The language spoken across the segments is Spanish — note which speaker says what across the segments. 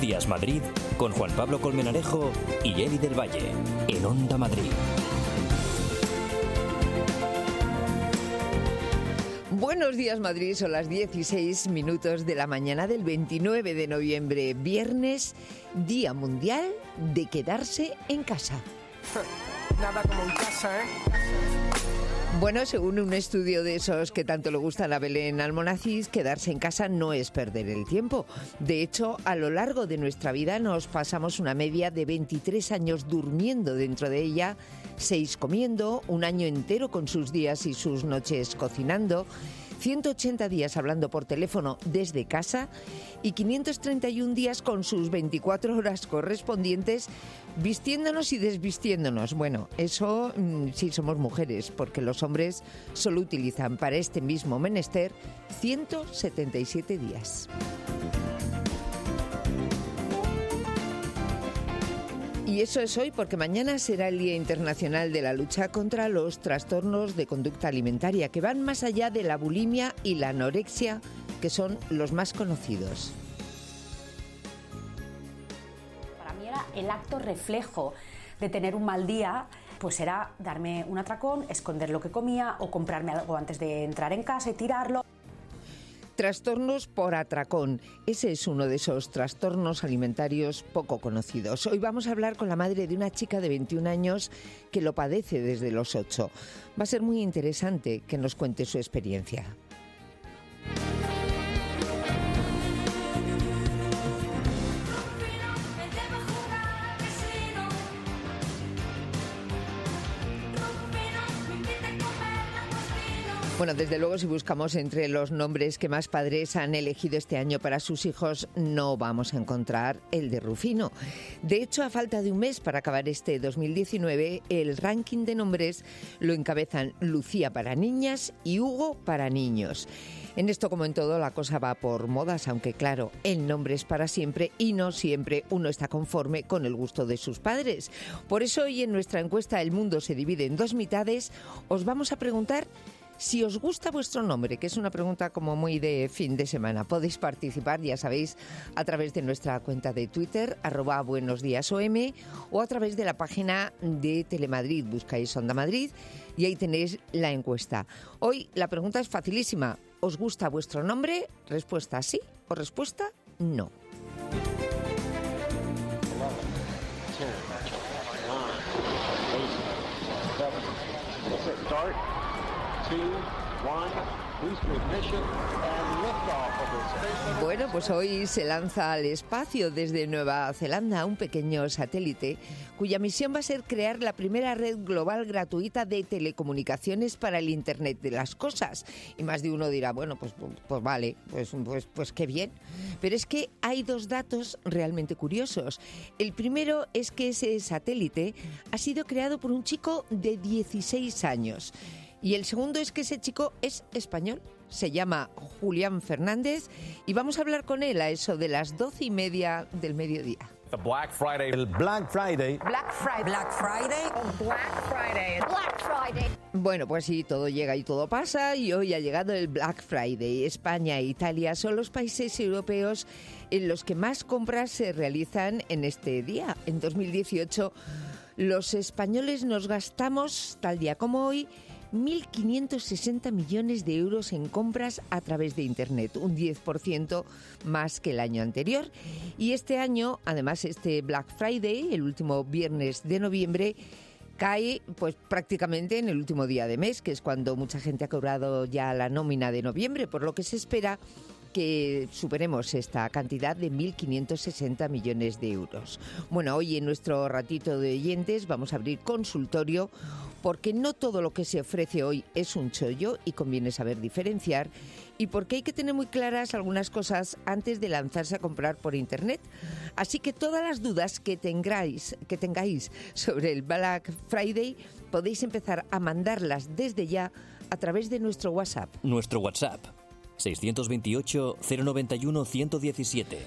Speaker 1: Días Madrid con Juan Pablo Colmenarejo y Eli del Valle en Onda Madrid.
Speaker 2: Buenos días Madrid, son las 16 minutos de la mañana del 29 de noviembre, viernes, Día Mundial de Quedarse en Casa.
Speaker 3: Nada como en casa, ¿eh?
Speaker 2: Bueno, según un estudio de esos que tanto le gustan a Belén Almonacid, quedarse en casa no es perder el tiempo. De hecho, a lo largo de nuestra vida nos pasamos una media de 23 años durmiendo dentro de ella, 6 comiendo, un año entero con sus días y sus noches cocinando, 180 días hablando por teléfono desde casa y 531 días con sus 24 horas correspondientes vistiéndonos y desvistiéndonos. Bueno, eso sí somos mujeres, porque los hombres solo utilizan para este mismo menester 177 días. Y eso es hoy, porque mañana será el Día Internacional de la Lucha contra los Trastornos de Conducta Alimentaria, que van más allá de la bulimia y la anorexia, que son los más conocidos.
Speaker 4: Para mí era el acto reflejo de tener un mal día, pues era darme un atracón, esconder lo que comía o comprarme algo antes de entrar en casa y tirarlo.
Speaker 2: Trastornos por atracón. Ese es uno de esos trastornos alimentarios poco conocidos. Hoy vamos a hablar con la madre de una chica de 21 años que lo padece desde los 8. Va a ser muy interesante que nos cuente su experiencia. Bueno, desde luego, si buscamos entre los nombres que más padres han elegido este año para sus hijos, no vamos a encontrar el de Rufino. De hecho, a falta de un mes para acabar este 2019, el ranking de nombres lo encabezan Lucía para niñas y Hugo para niños. En esto, como en todo, la cosa va por modas, aunque claro, el nombre es para siempre y no siempre uno está conforme con el gusto de sus padres. Por eso hoy en nuestra encuesta El Mundo se divide en dos mitades, os vamos a preguntar si os gusta vuestro nombre, que es una pregunta como muy de fin de semana. Podéis participar, ya sabéis, a través de nuestra cuenta de Twitter, @buenosdiasom, o a través de la página de Telemadrid. Buscáis Onda Madrid y ahí tenéis la encuesta. Hoy la pregunta es facilísima. ¿Os gusta vuestro nombre? Respuesta sí o respuesta no. Bueno, pues hoy se lanza al espacio desde Nueva Zelanda un pequeño satélite cuya misión va a ser crear la primera red global gratuita de telecomunicaciones para el Internet de las cosas. Y más de uno dirá, bueno, pues vale, pues qué bien. Pero es que hay dos datos realmente curiosos. El primero es que ese satélite ha sido creado por un chico de 16 años. Y el segundo es que ese chico es español, se llama Julián Fernández y vamos a hablar con él a eso de las 12:30 del mediodía.
Speaker 5: El Black Friday.
Speaker 2: Bueno, pues sí, todo llega y todo pasa y hoy ha llegado el Black Friday. España e Italia son los países europeos en los que más compras se realizan en este día. En 2018, los españoles nos gastamos, tal día como hoy, 1.560 millones de euros en compras a través de Internet, un 10% más que el año anterior. Y este año, además, este Black Friday, el último viernes de noviembre, cae pues prácticamente en el último día de mes, que es cuando mucha gente ha cobrado ya la nómina de noviembre, por lo que se espera que superemos esta cantidad de 1.560 millones de euros. Bueno, hoy en nuestro ratito de oyentes vamos a abrir consultorio porque no todo lo que se ofrece hoy es un chollo y conviene saber diferenciar, y porque hay que tener muy claras algunas cosas antes de lanzarse a comprar por Internet. Así que todas las dudas que tengáis sobre el Black Friday podéis empezar a mandarlas desde ya a través de nuestro WhatsApp.
Speaker 1: Nuestro WhatsApp 628-091-117.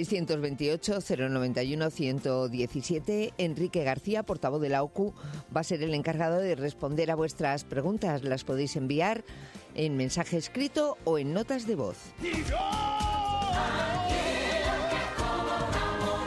Speaker 2: 628-091-117. Enrique García, portavoz de la OCU, va a ser el encargado de responder a vuestras preguntas. Las podéis enviar en mensaje escrito o en notas de voz.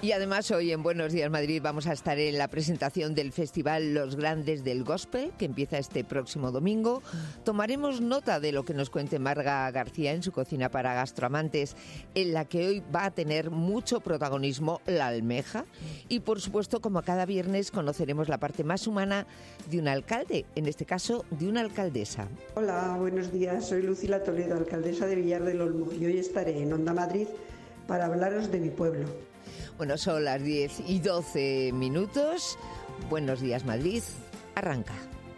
Speaker 2: Y además hoy en Buenos Días Madrid vamos a estar en la presentación del festival Los Grandes del Gospel, que empieza este próximo domingo. Tomaremos nota de lo que nos cuente Marga García en su cocina para gastroamantes, en la que hoy va a tener mucho protagonismo la almeja. Y por supuesto, como cada viernes, conoceremos la parte más humana de un alcalde, en este caso de una alcaldesa.
Speaker 5: Hola, buenos días. Soy Lucila Toledo, alcaldesa de Villar del Olmo, y hoy estaré en Onda Madrid para hablaros de mi pueblo.
Speaker 2: Bueno, son las 10:12. Buenos días, Madrid. Arranca.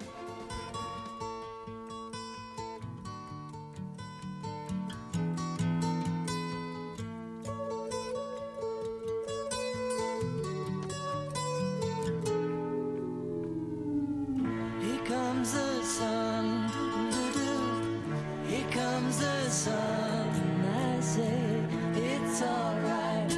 Speaker 6: Here comes the sun, here comes the sun, I say it's alright.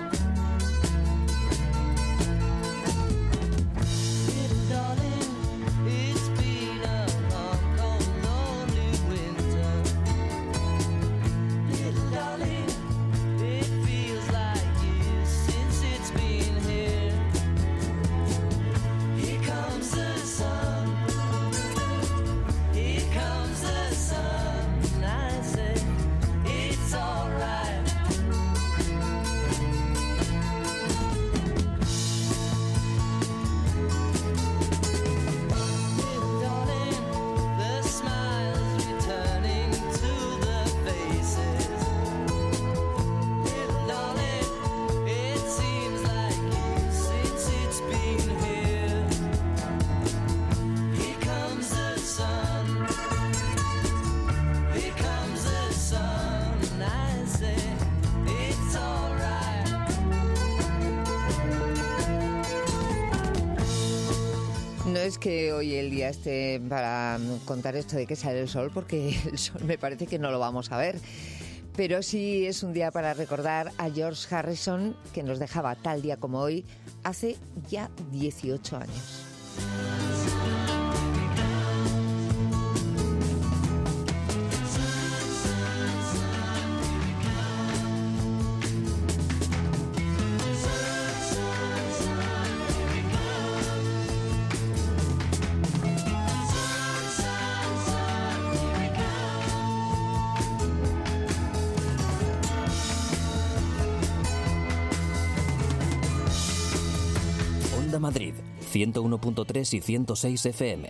Speaker 2: No es que hoy el día esté para contar esto de que sale el sol, porque el sol me parece que no lo vamos a ver. Pero sí es un día para recordar a George Harrison, que nos dejaba tal día como hoy, hace ya 18 años.
Speaker 1: Madrid, 101.3 y 106 FM.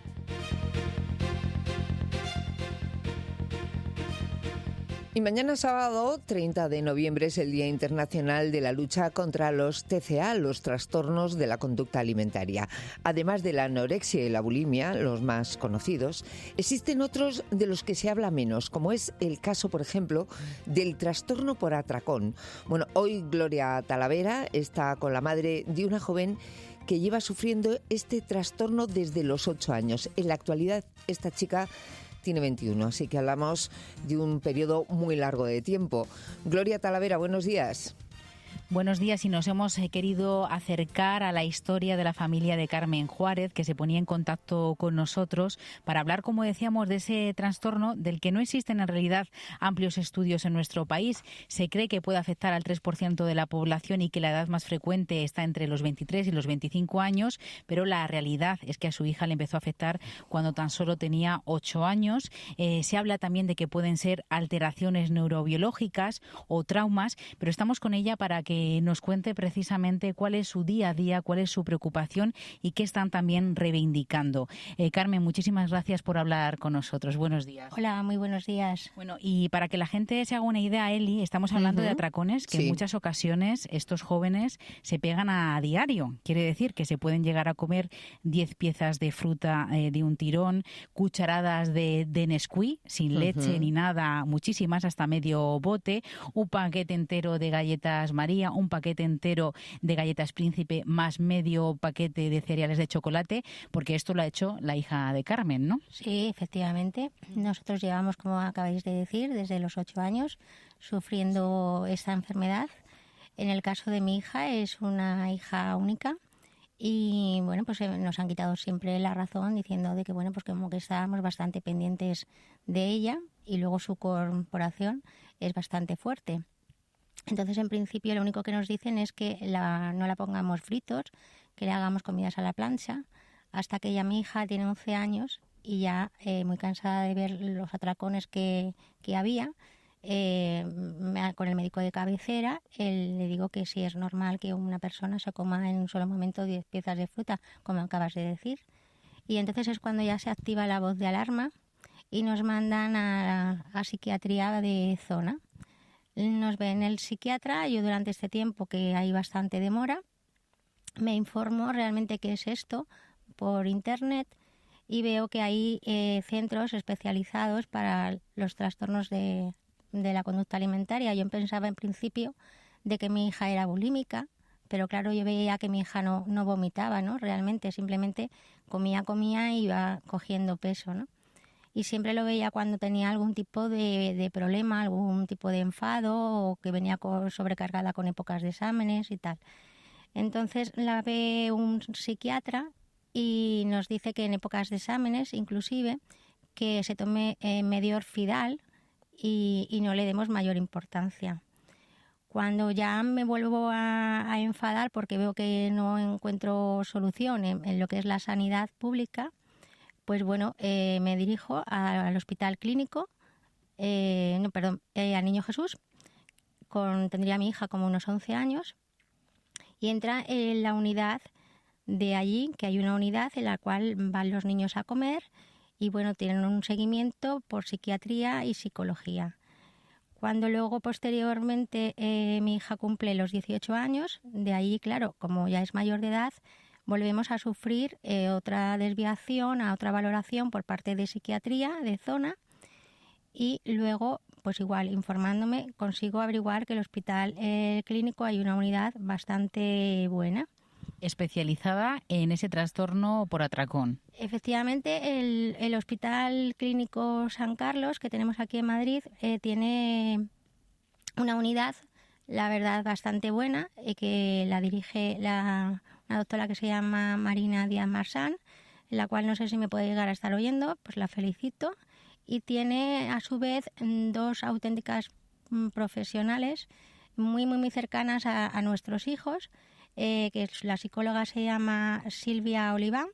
Speaker 2: Y mañana sábado, 30 de noviembre, es el Día Internacional de la Lucha contra los TCA, los trastornos de la conducta alimentaria. Además de la anorexia y la bulimia, los más conocidos, existen otros de los que se habla menos, como es el caso, por ejemplo, del trastorno por atracón. Bueno, hoy Gloria Talavera está con la madre de una joven que lleva sufriendo este trastorno desde los 8 años. En la actualidad, esta chica tiene 21, así que hablamos de un periodo muy largo de tiempo. Gloria Talavera, buenos días.
Speaker 7: Buenos días, y nos hemos querido acercar a la historia de la familia de Carmen Juárez, que se ponía en contacto con nosotros para hablar, como decíamos, de ese trastorno del que no existen en realidad amplios estudios en nuestro país. Se cree que puede afectar al 3% de la población y que la edad más frecuente está entre los 23 y los 25 años, pero la realidad es que a su hija le empezó a afectar cuando tan solo tenía 8 años. Se habla también de que pueden ser alteraciones neurobiológicas o traumas, pero estamos con ella para que nos cuente precisamente cuál es su día a día, cuál es su preocupación y qué están también reivindicando. Carmen, muchísimas gracias por hablar con nosotros. Buenos días.
Speaker 8: Hola, muy buenos días.
Speaker 7: Bueno, y para que la gente se haga una idea, Eli, estamos hablando de atracones que en muchas ocasiones estos jóvenes se pegan a diario. Quiere decir que se pueden llegar a comer 10 piezas de fruta de un tirón, cucharadas de Nesquik, sin leche ni nada, muchísimas, hasta medio bote, un paquete entero de galletas María, un paquete entero de galletas Príncipe, más medio paquete de cereales de chocolate, porque esto lo ha hecho la hija de Carmen, ¿no?
Speaker 8: Sí, efectivamente. Nosotros llevamos, como acabáis de decir, desde los 8 años sufriendo esta enfermedad. En el caso de mi hija, es una hija única. Y bueno, pues nos han quitado siempre la razón diciendo de que bueno, pues como que estábamos bastante pendientes de ella, y luego su corporación es bastante fuerte. Entonces, en principio, lo único que nos dicen es que no la pongamos fritos, que le hagamos comidas a la plancha, hasta que ya mi hija tiene 11 años y ya muy cansada de ver los atracones que había, con el médico de cabecera, le digo que sí es normal que una persona se coma en un solo momento 10 piezas de fruta, como acabas de decir. Y entonces es cuando ya se activa la voz de alarma y nos mandan a psiquiatría de zona. Nos ven el psiquiatra. Yo durante este tiempo, que hay bastante demora, me informo realmente qué es esto por internet y veo que hay centros especializados para los trastornos de la conducta alimentaria. Yo pensaba en principio de que mi hija era bulímica, pero claro, yo veía que mi hija no vomitaba, ¿no? Realmente, simplemente comía y iba cogiendo peso, ¿no? Y siempre lo veía cuando tenía algún tipo de problema, algún tipo de enfado o que venía sobrecargada con épocas de exámenes y tal. Entonces la ve un psiquiatra y nos dice que en épocas de exámenes, inclusive, que se tome medio Orfidal y no le demos mayor importancia. Cuando ya me vuelvo a enfadar porque veo que no encuentro solución en lo que es la sanidad pública, pues bueno, me dirijo al Hospital Clínico, al Niño Jesús, tendría mi hija como unos 11 años, y entra en la unidad de allí, que hay una unidad en la cual van los niños a comer y bueno, tienen un seguimiento por psiquiatría y psicología. Cuando luego posteriormente mi hija cumple los 18 años, de ahí, claro, como ya es mayor de edad, volvemos a sufrir otra desviación, a otra valoración por parte de psiquiatría de zona y luego, pues igual, informándome, consigo averiguar que el Hospital Clínico hay una unidad bastante buena.
Speaker 7: Especializada en ese trastorno por atracón.
Speaker 8: Efectivamente, el Hospital Clínico San Carlos, que tenemos aquí en Madrid, tiene una unidad, la verdad, bastante buena, que la dirige una doctora que se llama Marina Díaz Marsán, en la cual no sé si me puede llegar a estar oyendo, pues la felicito. Y tiene, a su vez, dos auténticas profesionales muy, muy, muy cercanas a nuestros hijos, que la psicóloga se llama Silvia Oliván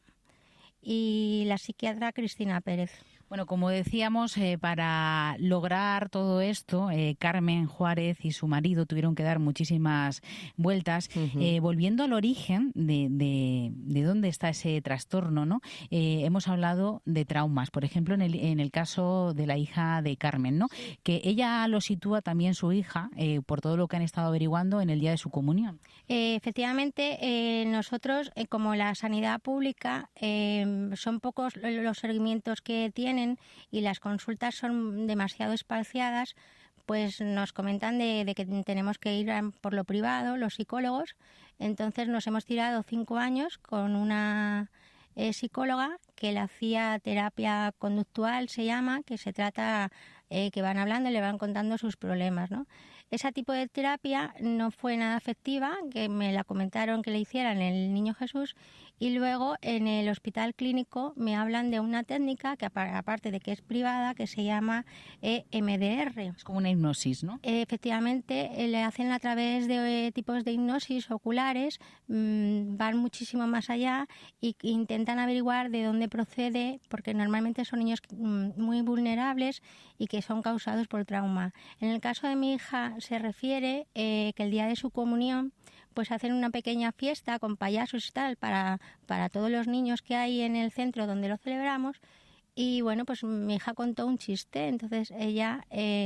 Speaker 8: y la psiquiatra Cristina Pérez.
Speaker 7: Bueno, como decíamos, para lograr todo esto, Carmen Juárez y su marido tuvieron que dar muchísimas vueltas. Volviendo al origen de dónde está ese trastorno, ¿no? Hemos hablado de traumas, por ejemplo, en el caso de la hija de Carmen, ¿no? Que ella lo sitúa también su hija, por todo lo que han estado averiguando, en el día de su comunión.
Speaker 8: Efectivamente, nosotros, como la sanidad pública, son pocos los seguimientos que tienen y las consultas son demasiado espaciadas, pues nos comentan de que tenemos que ir por lo privado, los psicólogos. Entonces nos hemos tirado 5 años con una psicóloga que le hacía terapia conductual, se llama, que se trata que van hablando y le van contando sus problemas, ¿no? Ese tipo de terapia no fue nada efectiva, que me la comentaron que le hicieran en el Niño Jesús, y luego en el Hospital Clínico me hablan de una técnica que, aparte de que es privada, que se llama EMDR.
Speaker 7: Es como una hipnosis, ¿no?
Speaker 8: Efectivamente, le hacen a través de tipos de hipnosis oculares, van muchísimo más allá e intentan averiguar de dónde procede, porque normalmente son niños muy vulnerables y que son causados por trauma. En el caso de mi hija se refiere que el día de su comunión pues hacen una pequeña fiesta con payasos y tal para todos los niños que hay en el centro donde lo celebramos. Y bueno, pues mi hija contó un chiste, entonces ella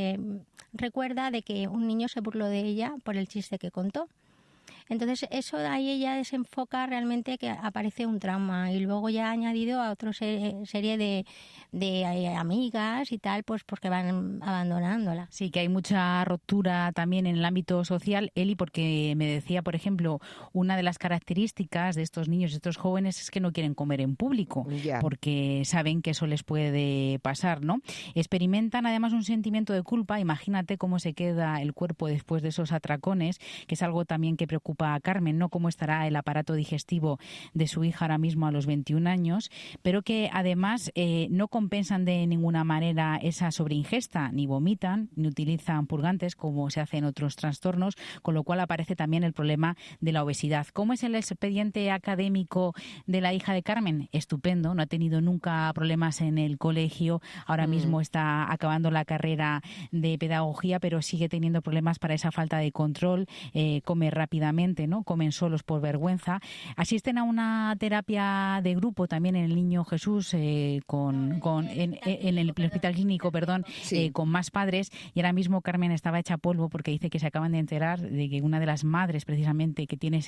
Speaker 8: recuerda de que un niño se burló de ella por el chiste que contó. Entonces eso de ahí ella desenfoca realmente que aparece un trauma y luego ya ha añadido a otra serie de amigas y tal, pues porque van abandonándola.
Speaker 7: Sí, que hay mucha ruptura también en el ámbito social, Eli, porque me decía, por ejemplo, una de las características de estos niños, de estos jóvenes, es que no quieren comer en público, porque saben que eso les puede pasar, ¿no? Experimentan además un sentimiento de culpa, imagínate cómo se queda el cuerpo después de esos atracones, que es algo también que preocupa preocupa a Carmen, ¿no? Cómo estará el aparato digestivo de su hija ahora mismo a los 21 años, pero que además no compensan de ninguna manera esa sobreingesta, ni vomitan, ni utilizan purgantes como se hace en otros trastornos, con lo cual aparece también el problema de la obesidad. ¿Cómo es el expediente académico de la hija de Carmen? Estupendo, no ha tenido nunca problemas en el colegio, ahora mismo está acabando la carrera de pedagogía, pero sigue teniendo problemas para esa falta de control, come rápidamente, ¿no? Comen solos por vergüenza. Asisten a una terapia de grupo también en el Niño Jesús, en el Hospital Clínico, con más padres, y ahora mismo Carmen estaba hecha polvo porque dice que se acaban de enterar de que una de las madres precisamente que tiene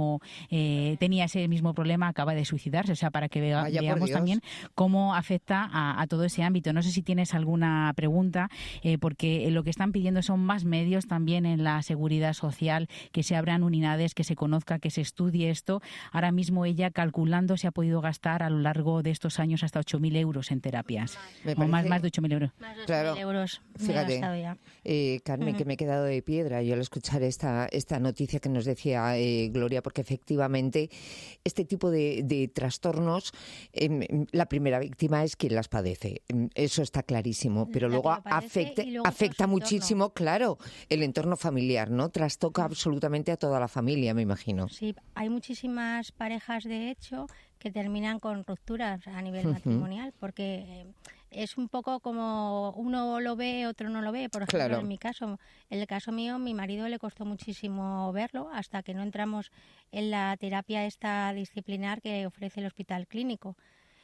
Speaker 7: tenía ese mismo problema, acaba de suicidarse, o sea, para que veamos también cómo afecta a todo ese ámbito. No sé si tienes alguna pregunta, porque lo que están pidiendo son más medios también en la seguridad social, que se abran unidades, que se conozca, que se estudie esto. Ahora mismo ella, calculando, se ha podido gastar a lo largo de estos años hasta 8.000 euros en terapias. Más de 8.000 euros.
Speaker 8: Más de 8.000 euros.
Speaker 2: Fíjate, Carmen, que me he quedado de piedra yo al escuchar esta noticia que nos decía Gloria, porque efectivamente este tipo de trastornos, la primera víctima es quien las padece. Eso está clarísimo, pero luego afecta muchísimo, claro, el entorno familiar, ¿no? Trastoca absolutamente a toda la familia, me imagino.
Speaker 8: Sí, hay muchísimas parejas, de hecho, que terminan con rupturas a nivel matrimonial, porque es un poco como uno lo ve, otro no lo ve. Por ejemplo, en el caso mío, mi marido le costó muchísimo verlo hasta que no entramos en la terapia esta disciplinar que ofrece el Hospital Clínico.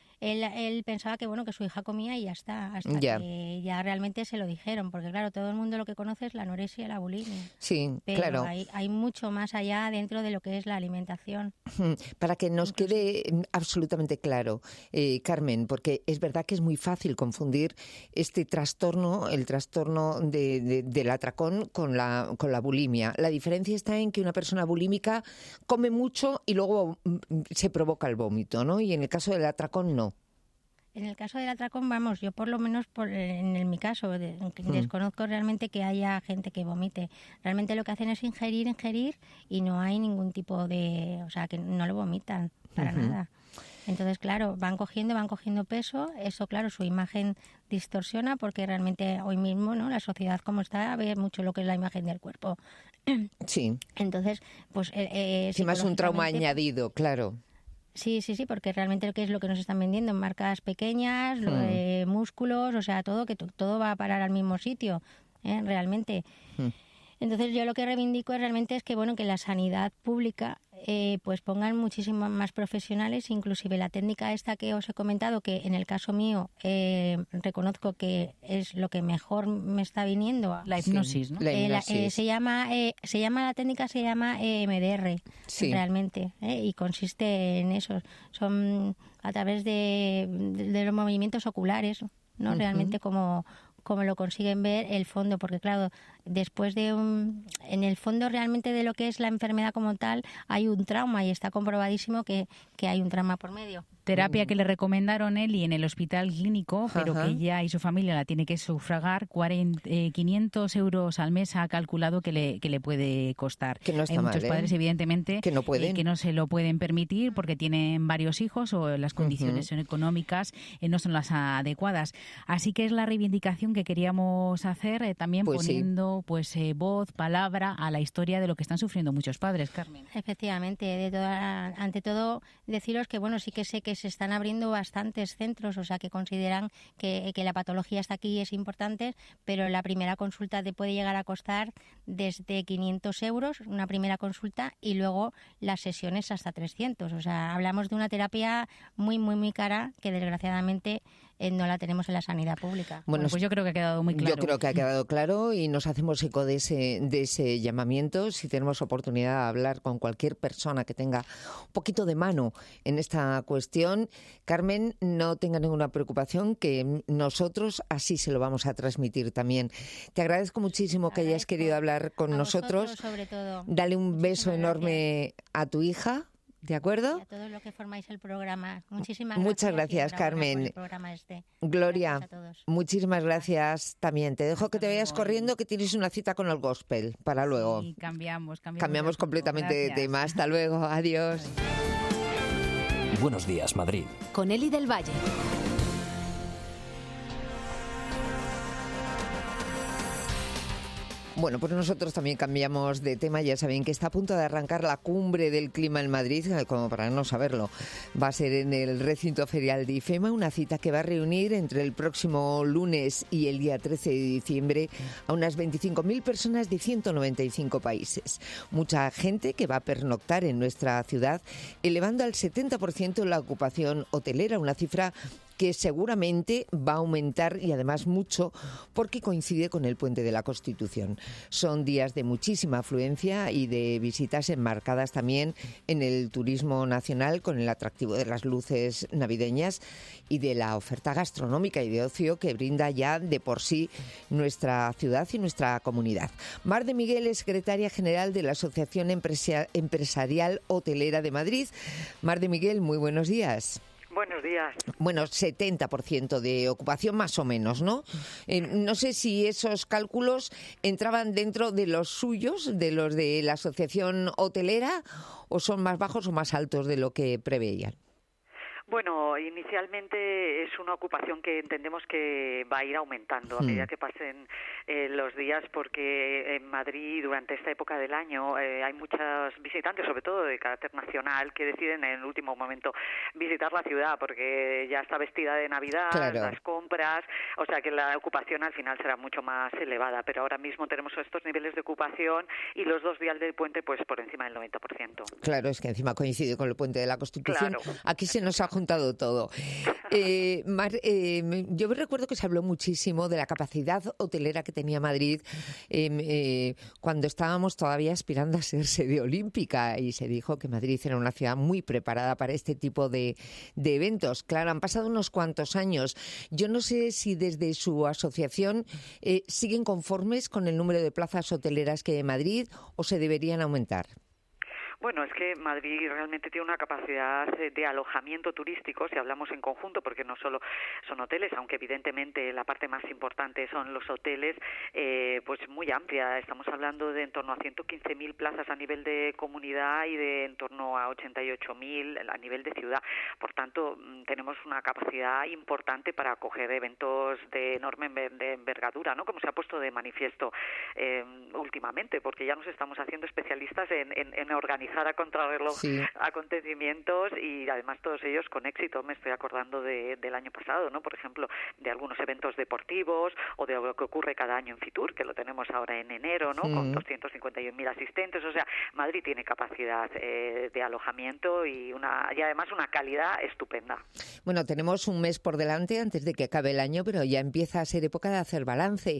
Speaker 8: Él pensaba que su hija comía y ya está, hasta que ya realmente se lo dijeron, porque claro, todo el mundo lo que conoce es la anorexia y la bulimia.
Speaker 2: Sí,
Speaker 8: pero
Speaker 2: claro.
Speaker 8: Hay mucho más allá dentro de lo que es la alimentación.
Speaker 2: Para que nos quede absolutamente claro, Carmen, porque es verdad que es muy fácil confundir este trastorno, el trastorno del atracón con la bulimia. La diferencia está en que una persona bulímica come mucho y luego se provoca el vómito, ¿no? Y en el caso del atracón no.
Speaker 8: En el caso del atracón, yo por lo menos en mi caso, desconozco realmente que haya gente que vomite. Realmente lo que hacen es ingerir y no hay ningún tipo de... O sea, que no lo vomitan para nada. Entonces, claro, van cogiendo peso. Eso, claro, su imagen distorsiona porque realmente hoy mismo, ¿no? La sociedad como está ve mucho lo que es la imagen del cuerpo.
Speaker 2: Sí.
Speaker 8: Entonces, pues...
Speaker 2: Encima es un trauma añadido, claro.
Speaker 8: Sí, porque realmente es lo que nos están vendiendo, marcas pequeñas, músculos, o sea, todo va a parar al mismo sitio, realmente. Entonces yo lo que reivindico realmente es que que la sanidad pública pues pongan muchísimos más profesionales, inclusive la técnica esta que os he comentado, que en el caso mío reconozco que es lo que mejor me está viniendo.
Speaker 7: La hipnosis, ¿no?
Speaker 2: La hipnosis.
Speaker 8: La técnica se llama MDR, realmente, y consiste en eso. Son a través de los movimientos oculares, ¿no? Realmente como lo consiguen ver el fondo, porque claro, después en el fondo realmente de lo que es la enfermedad como tal, hay un trauma y está comprobadísimo que hay un trauma por medio.
Speaker 7: Terapia que le recomendaron él y en el Hospital Clínico, pero que ella y su familia la tiene que sufragar. 500 euros al mes ha calculado que le puede costar.
Speaker 2: Que no está
Speaker 7: Hay
Speaker 2: mal,
Speaker 7: muchos padres, evidentemente,
Speaker 2: que no pueden.
Speaker 7: Que no se lo pueden permitir porque tienen varios hijos o las condiciones económicas no son las adecuadas. Así que es la reivindicación que queríamos hacer, también poniendo voz, palabra a la historia de lo que están sufriendo muchos padres, Carmen.
Speaker 8: Efectivamente, ante todo deciros que sí que sé que se están abriendo bastantes centros, o sea que consideran que la patología está aquí y es importante, pero la primera consulta te puede llegar a costar desde 500 euros, una primera consulta, y luego las sesiones hasta 300. O sea, hablamos de una terapia muy, muy, muy cara que desgraciadamente no la tenemos en la sanidad pública.
Speaker 7: Bueno, pues yo creo que ha quedado muy claro.
Speaker 2: Yo creo que ha quedado claro y nos hacemos eco de ese llamamiento. Si tenemos oportunidad de hablar con cualquier persona que tenga un poquito de mano en esta cuestión, Carmen, no tenga ninguna preocupación, que nosotros así se lo vamos a transmitir también. Te agradezco muchísimo que hayas querido hablar con nosotros.
Speaker 8: Sobre todo.
Speaker 2: Dale un beso enorme a tu hija, ¿De acuerdo?
Speaker 8: Y a todos los que formáis el programa.
Speaker 2: Muchas gracias, Carmen. Gloria, muchísimas gracias también. Te dejo que te vayas corriendo, que tienes una cita con el gospel para luego.
Speaker 7: Sí, cambiamos
Speaker 2: completamente de tema. Hasta luego. Adiós.
Speaker 1: Buenos días, Madrid.
Speaker 9: Con Eli del Valle.
Speaker 2: Bueno, pues nosotros también cambiamos de tema. Ya saben que está a punto de arrancar la cumbre del clima en Madrid, como para no saberlo. Va a ser en el recinto ferial de IFEMA, una cita que va a reunir entre el próximo lunes y el día 13 de diciembre a unas 25.000 personas de 195 países. Mucha gente que va a pernoctar en nuestra ciudad, elevando al 70% la ocupación hotelera, una cifra que seguramente va a aumentar y además mucho porque coincide con el Puente de la Constitución. Son días de muchísima afluencia y de visitas enmarcadas también en el turismo nacional con el atractivo de las luces navideñas y de la oferta gastronómica y de ocio que brinda ya de por sí nuestra ciudad y nuestra comunidad. Mar de Miguel es secretaria general de la Asociación Empresarial Hotelera de Madrid. Mar de Miguel, muy buenos días.
Speaker 10: Buenos días.
Speaker 2: Bueno, 70% de ocupación más o menos, ¿no? No sé si esos cálculos entraban dentro de los suyos, de los de la asociación hotelera, o son más bajos o más altos de lo que preveían.
Speaker 10: Bueno, inicialmente es una ocupación que entendemos que va a ir aumentando a medida que pasen los días, porque en Madrid durante esta época del año hay muchos visitantes, sobre todo de carácter nacional, que deciden en el último momento visitar la ciudad porque ya está vestida de Navidad, claro, las compras, o sea que la ocupación al final será mucho más elevada, pero ahora mismo tenemos estos niveles de ocupación y los 2 días del puente pues por encima del 90%.
Speaker 2: Claro, es que encima coincide con el Puente de la Constitución. Claro. Aquí se nos ha juntado todo. Mar, yo recuerdo que se habló muchísimo de la capacidad hotelera que tenía Madrid cuando estábamos todavía aspirando a ser sede olímpica y se dijo que Madrid era una ciudad muy preparada para este tipo de eventos. Claro, han pasado unos cuantos años. Yo no sé si desde su asociación siguen conformes con el número de plazas hoteleras que hay en Madrid o se deberían aumentar.
Speaker 10: Bueno, es que Madrid realmente tiene una capacidad de alojamiento turístico, si hablamos en conjunto, porque no solo son hoteles, aunque evidentemente la parte más importante son los hoteles, pues muy amplia. Estamos hablando de en torno a 115.000 plazas a nivel de comunidad y de en torno a 88.000 a nivel de ciudad. Por tanto, tenemos una capacidad importante para acoger eventos de enorme envergadura, ¿no? Como se ha puesto de manifiesto últimamente, porque ya nos estamos haciendo especialistas en organizar a contrarreloj acontecimientos y además todos ellos con éxito. Me estoy acordando del año pasado, ¿no? Por ejemplo, de algunos eventos deportivos o de lo que ocurre cada año en Fitur, que lo tenemos ahora en enero, ¿no? Con 251.000 asistentes. O sea, Madrid tiene capacidad de alojamiento y además una calidad estupenda.
Speaker 2: Bueno, tenemos un mes por delante antes de que acabe el año, pero ya empieza a ser época de hacer balance.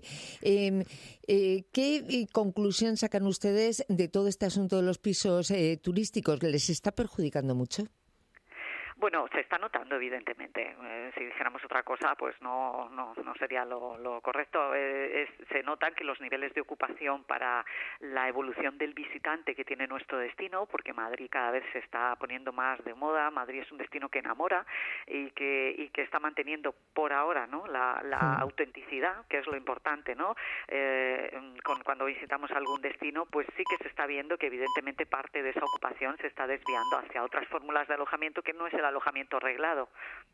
Speaker 2: ¿Qué conclusión sacan ustedes de todo este asunto de los pisos turísticos? ¿Les está perjudicando mucho?
Speaker 10: Bueno, se está notando, evidentemente. Si dijéramos otra cosa, pues no sería lo correcto. Se notan que los niveles de ocupación para la evolución del visitante que tiene nuestro destino, porque Madrid cada vez se está poniendo más de moda. Madrid es un destino que enamora y que está manteniendo por ahora, ¿no? la autenticidad, que es lo importante, ¿no? Cuando visitamos algún destino, pues sí que se está viendo que evidentemente parte de esa ocupación se está desviando hacia otras fórmulas de alojamiento que no es el alojamiento reglado.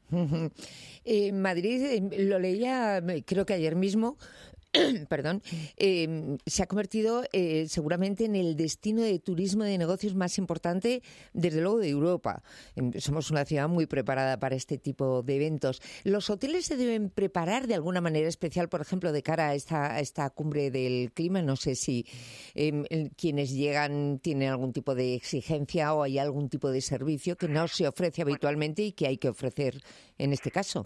Speaker 2: Madrid, lo leía creo que ayer mismo, perdón, se ha convertido seguramente en el destino de turismo de negocios más importante, desde luego, de Europa. Somos una ciudad muy preparada para este tipo de eventos. ¿Los hoteles se deben preparar de alguna manera especial, por ejemplo, de cara a esta cumbre del clima? No sé si quienes llegan tienen algún tipo de exigencia o hay algún tipo de servicio que no se ofrece habitualmente y que hay que ofrecer en este caso.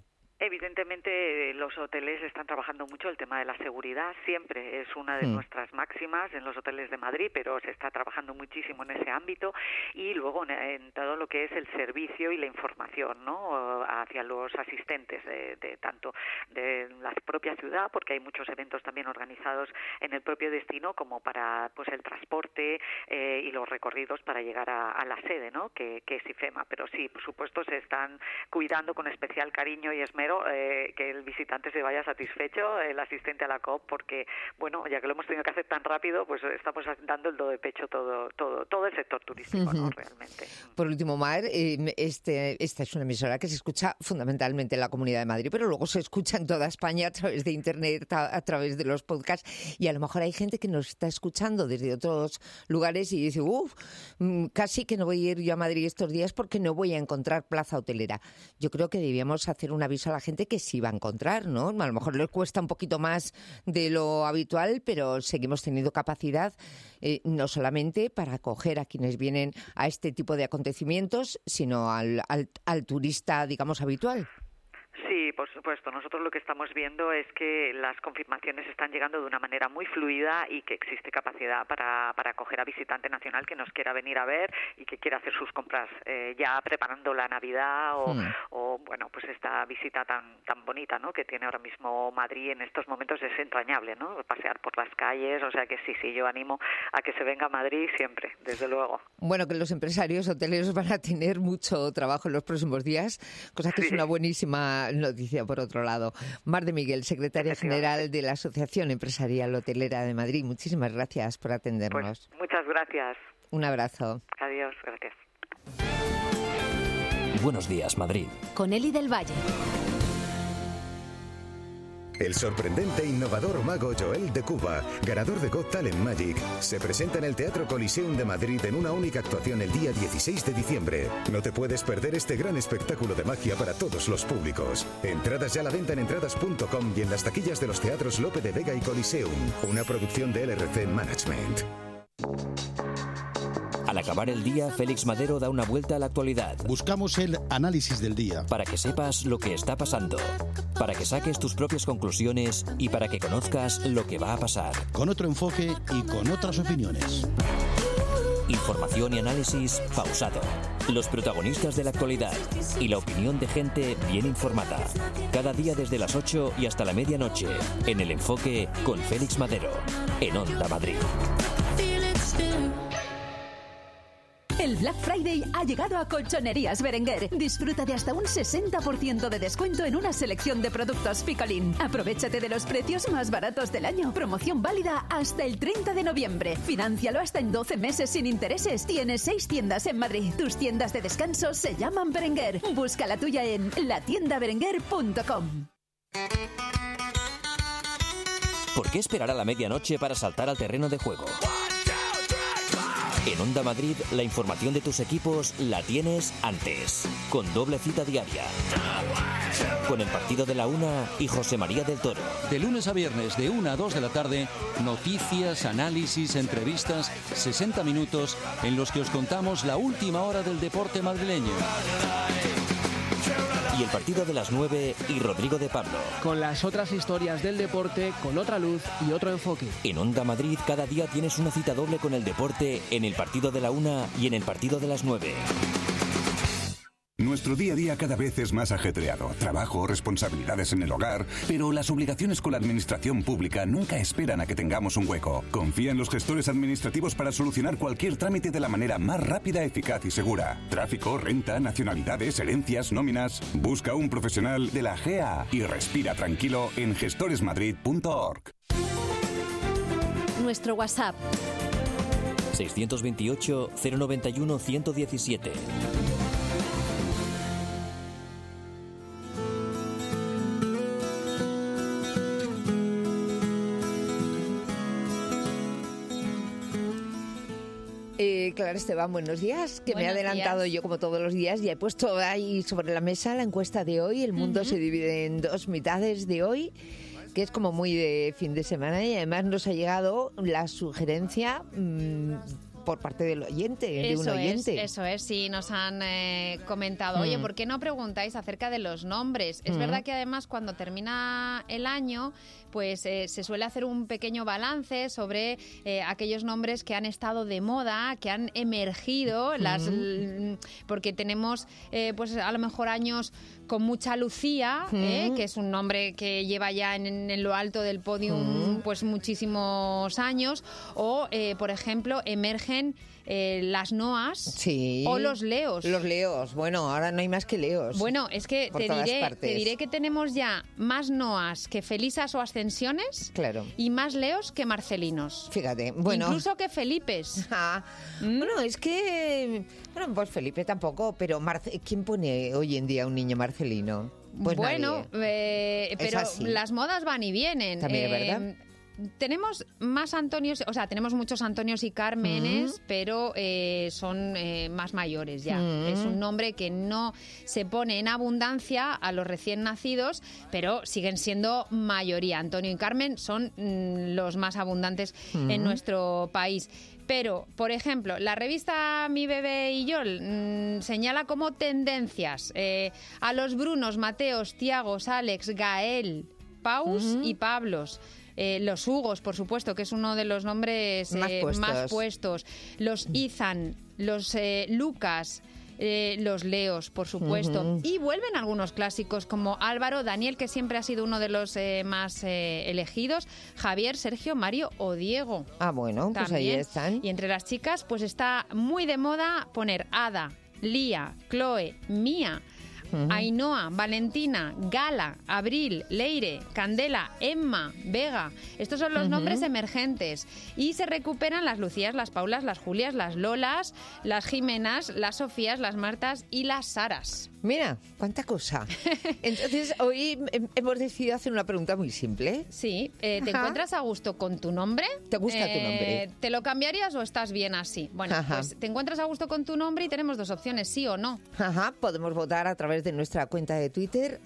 Speaker 10: Evidentemente los hoteles están trabajando mucho el tema de la seguridad, siempre es una de nuestras máximas en los hoteles de Madrid, pero se está trabajando muchísimo en ese ámbito, y luego en todo lo que es el servicio y la información, ¿no?, hacia los asistentes de tanto de la propia ciudad, porque hay muchos eventos también organizados en el propio destino, como para pues el transporte y los recorridos para llegar a la sede, ¿no?, que es IFEMA. Pero sí, por supuesto, se están cuidando con especial cariño y esmero que el visitante se vaya satisfecho, el asistente a la COP, porque, bueno, ya que lo hemos tenido que hacer tan rápido, pues estamos dando el do de pecho todo el sector turístico, ¿no?, realmente.
Speaker 2: Por último, Mar, esta es una emisora que se escucha fundamentalmente en la Comunidad de Madrid, pero luego se escucha en toda España a través de Internet, a través de los podcasts, y a lo mejor hay gente que nos está escuchando desde otros lugares y dice, casi que no voy a ir yo a Madrid estos días porque no voy a encontrar plaza hotelera. Yo creo que debíamos hacer un aviso a la gente que sí va a encontrar, ¿no? A lo mejor les cuesta un poquito más de lo habitual, pero seguimos teniendo capacidad no solamente para acoger a quienes vienen a este tipo de acontecimientos, sino al turista, digamos, habitual.
Speaker 10: Sí, por supuesto. Nosotros lo que estamos viendo es que las confirmaciones están llegando de una manera muy fluida y que existe capacidad para acoger a visitante nacional que nos quiera venir a ver y que quiera hacer sus compras ya preparando la Navidad o bueno, pues esta visita tan bonita, ¿no?, que tiene ahora mismo Madrid en estos momentos. Es entrañable, ¿no?, pasear por las calles. O sea que sí, yo animo a que se venga a Madrid siempre, desde luego.
Speaker 2: Bueno, que los empresarios hoteleros van a tener mucho trabajo en los próximos días, cosa que es una buenísima noticia, por otro lado. Mar de Miguel, secretaria general de la Asociación Empresarial Hotelera de Madrid, muchísimas gracias por atendernos.
Speaker 10: Pues, muchas gracias.
Speaker 2: Un abrazo.
Speaker 10: Adiós, gracias.
Speaker 1: Buenos días, Madrid.
Speaker 9: Con Eli del Valle.
Speaker 11: El sorprendente e innovador mago Joel de Cuba, ganador de Got Talent Magic, se presenta en el Teatro Coliseum de Madrid en una única actuación el día 16 de diciembre. No te puedes perder este gran espectáculo de magia para todos los públicos. Entradas ya a la venta en entradas.com y en las taquillas de los teatros Lope de Vega y Coliseum, una producción de LRC Management.
Speaker 1: Al acabar el día, Félix Madero da una vuelta a la actualidad.
Speaker 12: Buscamos el análisis del día.
Speaker 1: Para que sepas lo que está pasando, para que saques tus propias conclusiones y para que conozcas lo que va a pasar.
Speaker 12: Con otro enfoque y con otras opiniones.
Speaker 1: Información y análisis pausado. Los protagonistas de la actualidad y la opinión de gente bien informada. Cada día desde las 8 y hasta la medianoche. En El Enfoque con Félix Madero. En Onda Madrid.
Speaker 9: El Black Friday ha llegado a Colchonerías Berenguer. Disfruta de hasta un 60% de descuento en una selección de productos Picolín. Aprovéchate de los precios más baratos del año. Promoción válida hasta el 30 de noviembre. Financialo hasta en 12 meses sin intereses. Tienes 6 tiendas en Madrid. Tus tiendas de descanso se llaman Berenguer. Busca la tuya en latiendaberenguer.com.
Speaker 1: ¿Por qué esperar a la medianoche para saltar al terreno de juego? En Onda Madrid, la información de tus equipos la tienes antes, con doble cita diaria. Con el partido de la 1 y José María del Toro.
Speaker 13: De lunes a viernes, de 1 a 2 de la tarde, noticias, análisis, entrevistas, 60 minutos en los que os contamos la última hora del deporte madrileño.
Speaker 1: Y el partido de las 9 y Rodrigo de Pablo.
Speaker 14: Con las otras historias del deporte, con otra luz y otro enfoque.
Speaker 1: En Onda Madrid cada día tienes una cita doble con el deporte en el partido de la 1 y en el partido de las 9.
Speaker 15: Nuestro día a día cada vez es más ajetreado. Trabajo, responsabilidades en el hogar, pero las obligaciones con la administración pública nunca esperan a que tengamos un hueco. Confía en los gestores administrativos para solucionar cualquier trámite de la manera más rápida, eficaz y segura. Tráfico, renta, nacionalidades, herencias, nóminas. Busca un profesional de la GEA y respira tranquilo en gestoresmadrid.org.
Speaker 9: Nuestro WhatsApp
Speaker 1: 628 091 117.
Speaker 2: Clara Esteban, buenos días, que me he adelantado yo como todos los días y he puesto ahí sobre la mesa la encuesta de hoy. El mundo se divide en dos mitades de hoy, que es como muy de fin de semana, y además nos ha llegado la sugerencia por parte del oyente, de un oyente.
Speaker 16: Eso es, sí, nos han comentado, oye, ¿por qué no preguntáis acerca de los nombres? Es verdad que además cuando termina el año, pues se suele hacer un pequeño balance sobre aquellos nombres que han estado de moda, que han emergido, porque tenemos pues a lo mejor años con mucha Lucía, que es un nombre que lleva ya en lo alto del podium pues muchísimos años, o por ejemplo emergen las Noas o los Leos.
Speaker 2: Los Leos, bueno, ahora no hay más que Leos.
Speaker 16: Bueno, es que te diré que tenemos ya más Noas que Felisas o Ascensiones,
Speaker 2: claro,
Speaker 16: y más Leos que Marcelinos.
Speaker 2: Fíjate, bueno.
Speaker 16: Incluso que Felipes.
Speaker 2: Bueno, es que... Bueno, pues Felipe tampoco, pero ¿quién pone hoy en día un niño Marcelino? Pues
Speaker 16: bueno, pero
Speaker 2: así.
Speaker 16: Las modas van y vienen.
Speaker 2: También es verdad.
Speaker 16: Tenemos más Antonios, o sea, tenemos muchos Antonios y Cármenes, pero son más mayores ya. Es un nombre que no se pone en abundancia a los recién nacidos, pero siguen siendo mayoría. Antonio y Carmen son los más abundantes en nuestro país. Pero, por ejemplo, la revista Mi Bebé y Yo señala como tendencias a los Brunos, Mateos, Tiagos, Alex, Gael, Paus y Pablos. Los Hugos, por supuesto, que es uno de los nombres más puestos. Los Ethan, los Lucas, los Leos, por supuesto. Y vuelven algunos clásicos como Álvaro, Daniel, que siempre ha sido uno de los más elegidos, Javier, Sergio, Mario o Diego.
Speaker 2: Ah, bueno, pues ahí están.
Speaker 16: Y entre las chicas, pues está muy de moda poner Ada, Lía, Chloe, Mía, Ainhoa, Valentina, Gala, Abril, Leire, Candela, Emma, Vega. Estos son los nombres emergentes. Y se recuperan las Lucías, las Paulas, las Julias, las Lolas, las Jimenas, las Sofías, las Martas y las Saras.
Speaker 2: Mira, cuánta cosa. Entonces, hoy hemos decidido hacer una pregunta muy simple.
Speaker 16: Sí, ¿te encuentras a gusto con tu nombre?
Speaker 2: ¿Te gusta tu nombre?
Speaker 16: ¿Te lo cambiarías o estás bien así? Bueno, pues te encuentras a gusto con tu nombre y tenemos dos opciones, sí o no.
Speaker 2: Podemos votar a través de nuestra cuenta de Twitter,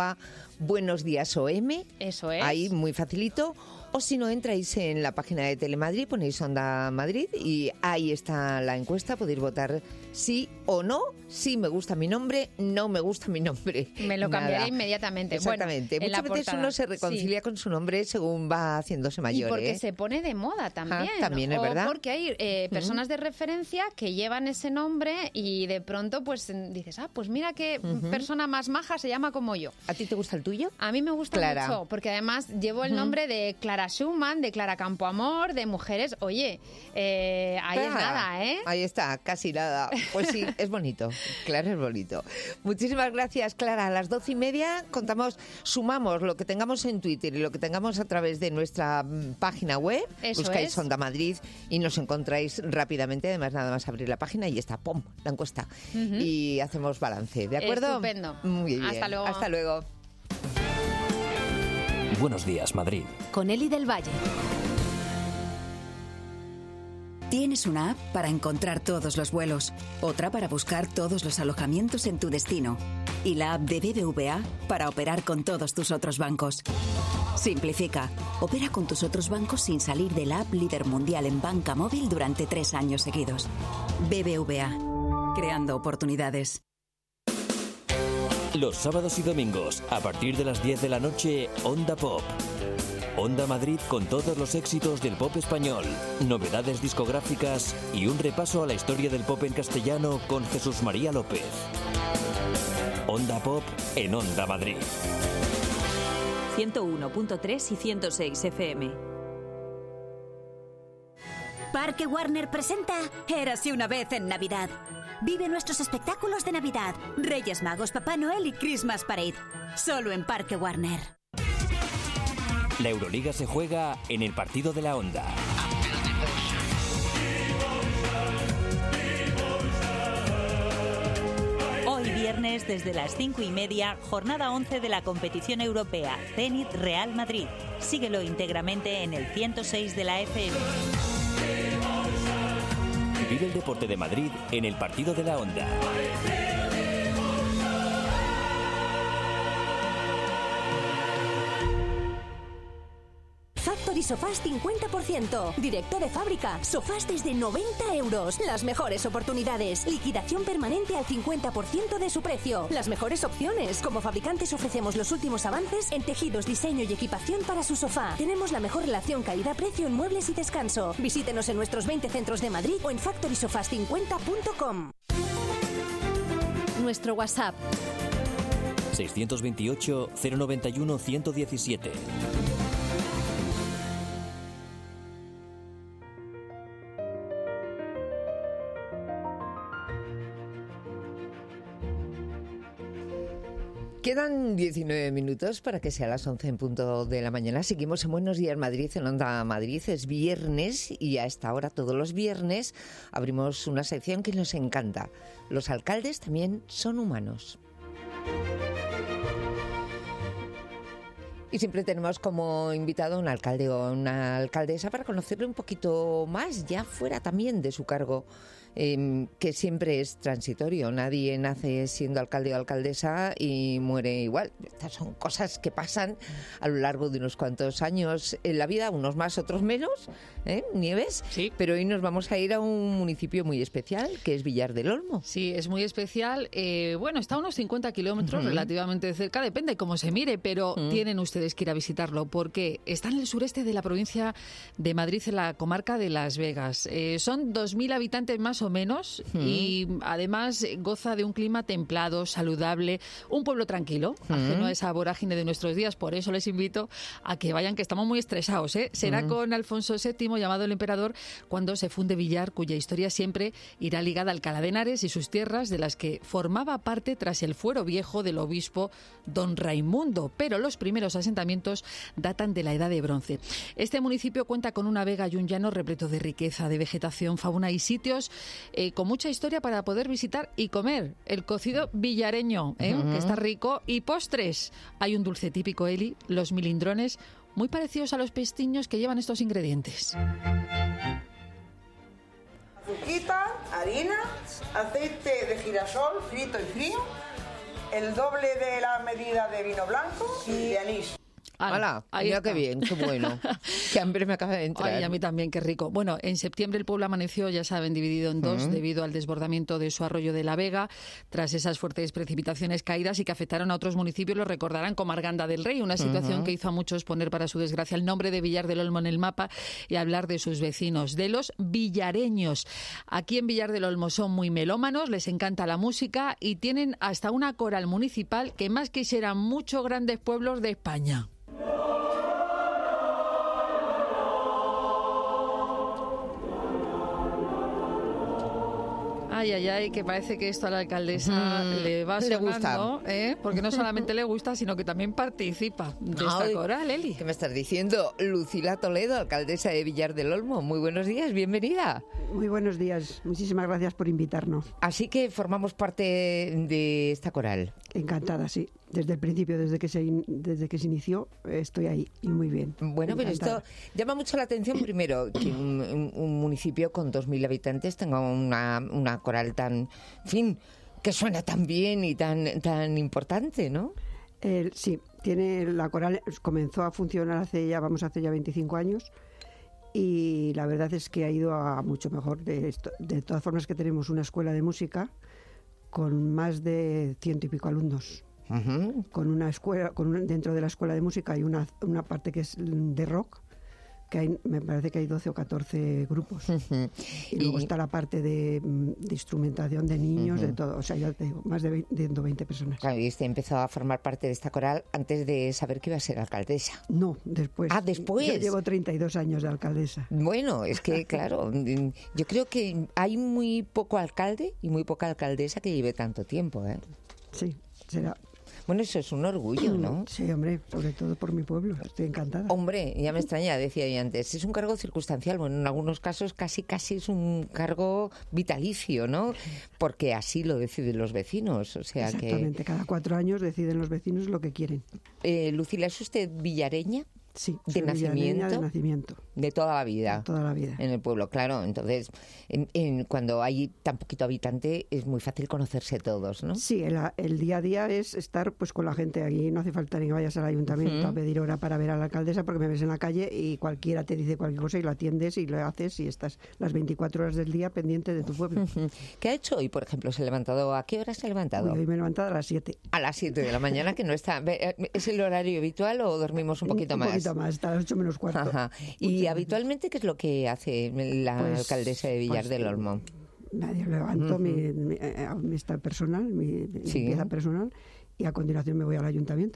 Speaker 2: @buenosdiasom.
Speaker 16: Eso es.
Speaker 2: Ahí, muy facilito. O si no, entráis en la página de Telemadrid, ponéis Onda Madrid y ahí está la encuesta. Podéis votar sí o no. Sí me gusta mi nombre, no me gusta mi nombre.
Speaker 16: Me lo cambiaré inmediatamente.
Speaker 2: Exactamente.
Speaker 16: Bueno,
Speaker 2: muchas veces uno se reconcilia con su nombre según va haciéndose mayor.
Speaker 16: Y porque se pone de moda también.
Speaker 2: También es verdad.
Speaker 16: O porque hay personas de referencia que llevan ese nombre y de pronto pues dices, pues mira qué persona más maja se llama como yo.
Speaker 2: ¿A ti te gusta el tuyo?
Speaker 16: A mí me gusta mucho, porque además llevo el nombre de Clara Schumann, de Clara Campoamor, de mujeres. Oye, ahí es nada, ¿eh?
Speaker 2: Ahí está, casi nada. Pues sí, es bonito. Claro, es bonito. Muchísimas gracias, Clara. A las 12:30 sumamos lo que tengamos en Twitter y lo que tengamos a través de nuestra página web. Buscáis Onda Madrid y nos encontráis rápidamente. Además, nada más abrir la página y está, ¡pum!, la encuesta. Y hacemos balance, ¿de acuerdo?
Speaker 16: Estupendo.
Speaker 2: Muy bien.
Speaker 16: Hasta luego.
Speaker 2: Hasta luego.
Speaker 1: Buenos días, Madrid.
Speaker 9: Con Eli del Valle.
Speaker 17: Tienes una app para encontrar todos los vuelos, otra para buscar todos los alojamientos en tu destino y la app de BBVA para operar con todos tus otros bancos. Simplifica. Opera con tus otros bancos sin salir de la app líder mundial en banca móvil durante 3 años seguidos. BBVA. Creando oportunidades.
Speaker 1: Los sábados y domingos, a partir de las 10 de la noche, Onda Pop. Onda Madrid con todos los éxitos del pop español, novedades discográficas y un repaso a la historia del pop en castellano con Jesús María López. Onda Pop en Onda Madrid.
Speaker 18: 101.3 y 106 FM.
Speaker 19: Parque Warner presenta Érase una vez en Navidad. Vive nuestros espectáculos de Navidad, Reyes Magos, Papá Noel y Christmas Parade. Solo en Parque Warner.
Speaker 1: La Euroliga se juega en el partido de la Onda.
Speaker 18: Hoy viernes desde las 5:30, jornada 11 de la competición europea, Zenit Real Madrid. Síguelo íntegramente en el 106 de la FM.
Speaker 1: Vive el deporte de Madrid en el partido de la Onda.
Speaker 20: Factory Sofás 50%. Directo de fábrica. Sofás desde 90 euros. Las mejores oportunidades. Liquidación permanente al 50% de su precio. Las mejores opciones. Como fabricantes ofrecemos los últimos avances en tejidos, diseño y equipación para su sofá. Tenemos la mejor relación calidad-precio en muebles y descanso. Visítenos en nuestros 20 centros de Madrid o en factorysofas50.com. Nuestro WhatsApp
Speaker 1: 628 091 117.
Speaker 2: Quedan 19 minutos para que sea las 11 en punto de la mañana. Seguimos en Buenos Días Madrid, en Onda Madrid. Es viernes y a esta hora, todos los viernes, abrimos una sección que nos encanta. Los alcaldes también son humanos. Y siempre tenemos como invitado a un alcalde o una alcaldesa para conocerle un poquito más, ya fuera también de su cargo, que siempre es transitorio. Nadie nace siendo alcalde o alcaldesa y muere igual. Estas son cosas que pasan a lo largo de unos cuantos años en la vida, unos más, otros menos, Nieves.
Speaker 21: Sí.
Speaker 2: Pero hoy nos vamos a ir a un municipio muy especial, que es Villar del Olmo.
Speaker 21: Sí, es muy especial. Bueno, está a unos 50 kilómetros, relativamente cerca, depende cómo se mire, pero tienen ustedes que ir a visitarlo, porque está en el sureste de la provincia de Madrid, en la comarca de Las Vegas. Son 2.000 habitantes más o menos y además goza de un clima templado, saludable, un pueblo tranquilo, ajeno a esa vorágine de nuestros días. Por eso les invito a que vayan, que estamos muy estresados, ¿eh? Será con Alfonso VII, llamado el Emperador, cuando se funde Villar, cuya historia siempre irá ligada a Alcalá de Henares y sus tierras, de las que formaba parte tras el fuero viejo del obispo don Raimundo, pero los primeros asentamientos datan de la Edad de Bronce. Este municipio cuenta con una vega y un llano repleto de riqueza, de vegetación, fauna y sitios con mucha historia para poder visitar y comer. El cocido villareño, que está rico, y postres. Hay un dulce típico, Eli, los milindrones, muy parecidos a los pestiños que llevan estos ingredientes.
Speaker 22: Azuquita, harina, aceite de girasol frito y frío, el doble de la medida de vino blanco y de anís.
Speaker 2: ¡Hala! Mira qué bien, qué bueno. Qué hambre me acaba de entrar.
Speaker 21: Ay, a mí también, qué rico. Bueno, en septiembre el pueblo amaneció, ya saben, dividido en dos debido al desbordamiento de su arroyo de la Vega, tras esas fuertes precipitaciones caídas y que afectaron a otros municipios, lo recordarán, como Arganda del Rey, una situación que hizo a muchos poner para su desgracia el nombre de Villar del Olmo en el mapa y hablar de sus vecinos, de los villareños. Aquí en Villar del Olmo son muy melómanos, les encanta la música y tienen hasta una coral municipal que más quisieran muchos grandes pueblos de España. Ay, ay, ay, que parece que esto a la alcaldesa le va sonando, porque no solamente le gusta, sino que también participa de esta coral, Eli.
Speaker 2: ¿Qué me estás diciendo? Lucila Toledo, alcaldesa de Villar del Olmo. Muy buenos días, bienvenida.
Speaker 5: Muy buenos días, muchísimas gracias por invitarnos.
Speaker 2: Así que formamos parte de esta coral.
Speaker 5: Encantada, sí. Desde el principio, desde que se inició, estoy ahí y muy bien.
Speaker 2: Bueno, pero esto llama mucho la atención, primero, que un municipio con 2.000 habitantes tenga una coral tan, en fin, que suena tan bien y tan importante, ¿no?
Speaker 5: Sí, la coral comenzó a funcionar hace ya 25 años y la verdad es que ha ido a mucho mejor. De todas formas, que tenemos una escuela de música con más de 100 y pico alumnos. Con una escuela, dentro de la escuela de música hay una parte que es de rock, que me parece que hay 12 o 14 grupos. Y luego está la parte de instrumentación de niños, de todo. O sea, ya te digo, más de 120 personas.
Speaker 2: Claro, y usted empezó a formar parte de esta coral antes de saber que iba a ser alcaldesa.
Speaker 5: No, después.
Speaker 2: Ah, después.
Speaker 5: Yo llevo 32 años de alcaldesa.
Speaker 2: Bueno, es que, claro, yo creo que hay muy poco alcalde y muy poca alcaldesa que lleve tanto tiempo, ¿eh?
Speaker 5: Sí, será.
Speaker 2: Bueno, eso es un orgullo, ¿no?
Speaker 5: Sí, hombre, sobre todo por mi pueblo, estoy encantada.
Speaker 2: Hombre, ya me extraña, decía yo antes, es un cargo circunstancial, bueno, en algunos casos casi es un cargo vitalicio, ¿no? Porque así lo deciden los vecinos, o sea
Speaker 5: Exactamente, cada 4 años deciden los vecinos lo que quieren.
Speaker 2: Lucila, ¿es usted villareña?
Speaker 5: Sí,
Speaker 2: ¿De
Speaker 5: soy villareña
Speaker 2: nacimiento?
Speaker 5: de nacimiento.
Speaker 2: De toda la vida.
Speaker 5: De toda la vida.
Speaker 2: En el pueblo, claro. Entonces, cuando hay tan poquito habitante, es muy fácil conocerse todos, ¿no?
Speaker 5: Sí, el día a día es estar pues con la gente aquí. No hace falta ni que vayas al ayuntamiento a pedir hora para ver a la alcaldesa, porque me ves en la calle y cualquiera te dice cualquier cosa y lo atiendes y lo haces y estás las 24 horas del día pendiente de tu pueblo.
Speaker 2: ¿Qué ha hecho hoy, por ejemplo? ¿Se ha levantado? ¿A qué hora se ha levantado?
Speaker 5: Hoy me he levantado a las 7.
Speaker 2: A las 7 de la mañana, que no está... ¿Es el horario habitual o dormimos un poquito más?
Speaker 5: Un poquito más, hasta las 8 menos cuarto.
Speaker 2: Ajá. ¿Y habitualmente qué es lo que hace la alcaldesa de Villar del Olmo?
Speaker 5: Nadie, levanto mi estado personal, mi limpieza personal, y a continuación me voy al ayuntamiento.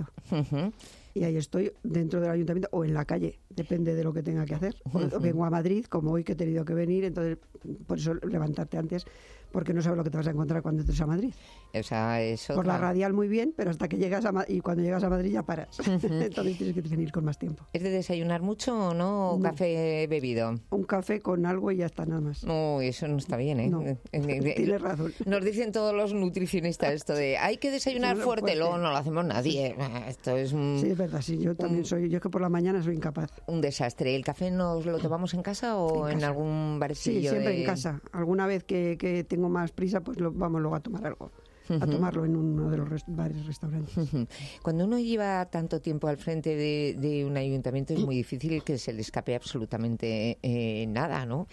Speaker 5: Y ahí estoy dentro del ayuntamiento o en la calle, depende de lo que tenga que hacer. O vengo a Madrid, como hoy que he tenido que venir, entonces por eso levantarte antes, porque no sabes lo que te vas a encontrar cuando entres a Madrid.
Speaker 2: O sea, eso
Speaker 5: por la radial muy bien, pero hasta que llegas y cuando llegas a Madrid ya paras. Entonces tienes que venir con más tiempo.
Speaker 2: ¿Es de desayunar mucho o no? ¿O café bebido?
Speaker 5: Un café con algo y ya está, nada más.
Speaker 2: No, eso no está bien, ¿eh?
Speaker 5: No, tienes razón.
Speaker 2: Nos dicen todos los nutricionistas esto de hay que desayunar fuerte, luego no lo hacemos nadie. Esto es
Speaker 5: sí, es verdad, sí, yo también soy, yo es que por la mañana soy incapaz.
Speaker 2: Un desastre. ¿El café nos lo tomamos en casa o en algún barecillo?
Speaker 5: Sí, siempre en casa. Alguna vez que tengo más prisa, pues vamos luego a tomar algo. A tomarlo en uno de los bares, restaurantes.
Speaker 2: Cuando uno lleva tanto tiempo al frente de un ayuntamiento es muy difícil que se le escape absolutamente nada, ¿no?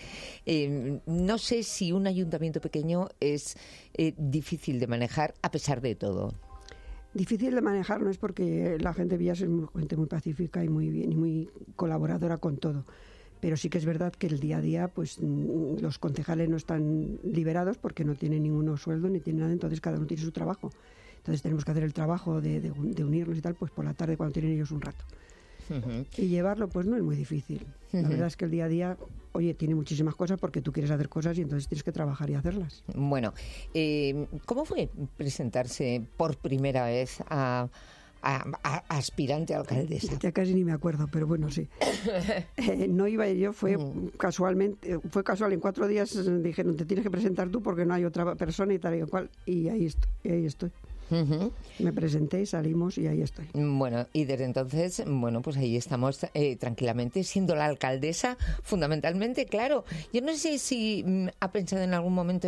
Speaker 2: No sé si un ayuntamiento pequeño es difícil de manejar a pesar de todo.
Speaker 5: Difícil de manejar no es porque la gente de Villas es gente muy pacífica y muy bien y muy colaboradora con todo. Pero sí que es verdad que el día a día pues los concejales no están liberados porque no tienen ninguno sueldo ni tienen nada, entonces cada uno tiene su trabajo. Entonces tenemos que hacer el trabajo de unirnos y tal, pues por la tarde cuando tienen ellos un rato. Y llevarlo pues no es muy difícil. La verdad es que el día a día, oye, tiene muchísimas cosas porque tú quieres hacer cosas y entonces tienes que trabajar y hacerlas.
Speaker 2: Bueno, ¿cómo fue presentarse por primera vez a aspirante a alcaldesa?
Speaker 5: Ya casi ni me acuerdo, pero bueno, sí. No iba yo, fue casualmente, fue casual. En 4 días dijeron, te tienes que presentar tú porque no hay otra persona y tal y cual. Y ahí estoy. Me presenté y salimos y ahí estoy.
Speaker 2: Bueno, y desde entonces, bueno, pues ahí estamos tranquilamente, siendo la alcaldesa, fundamentalmente, claro. Yo no sé si ha pensado en algún momento,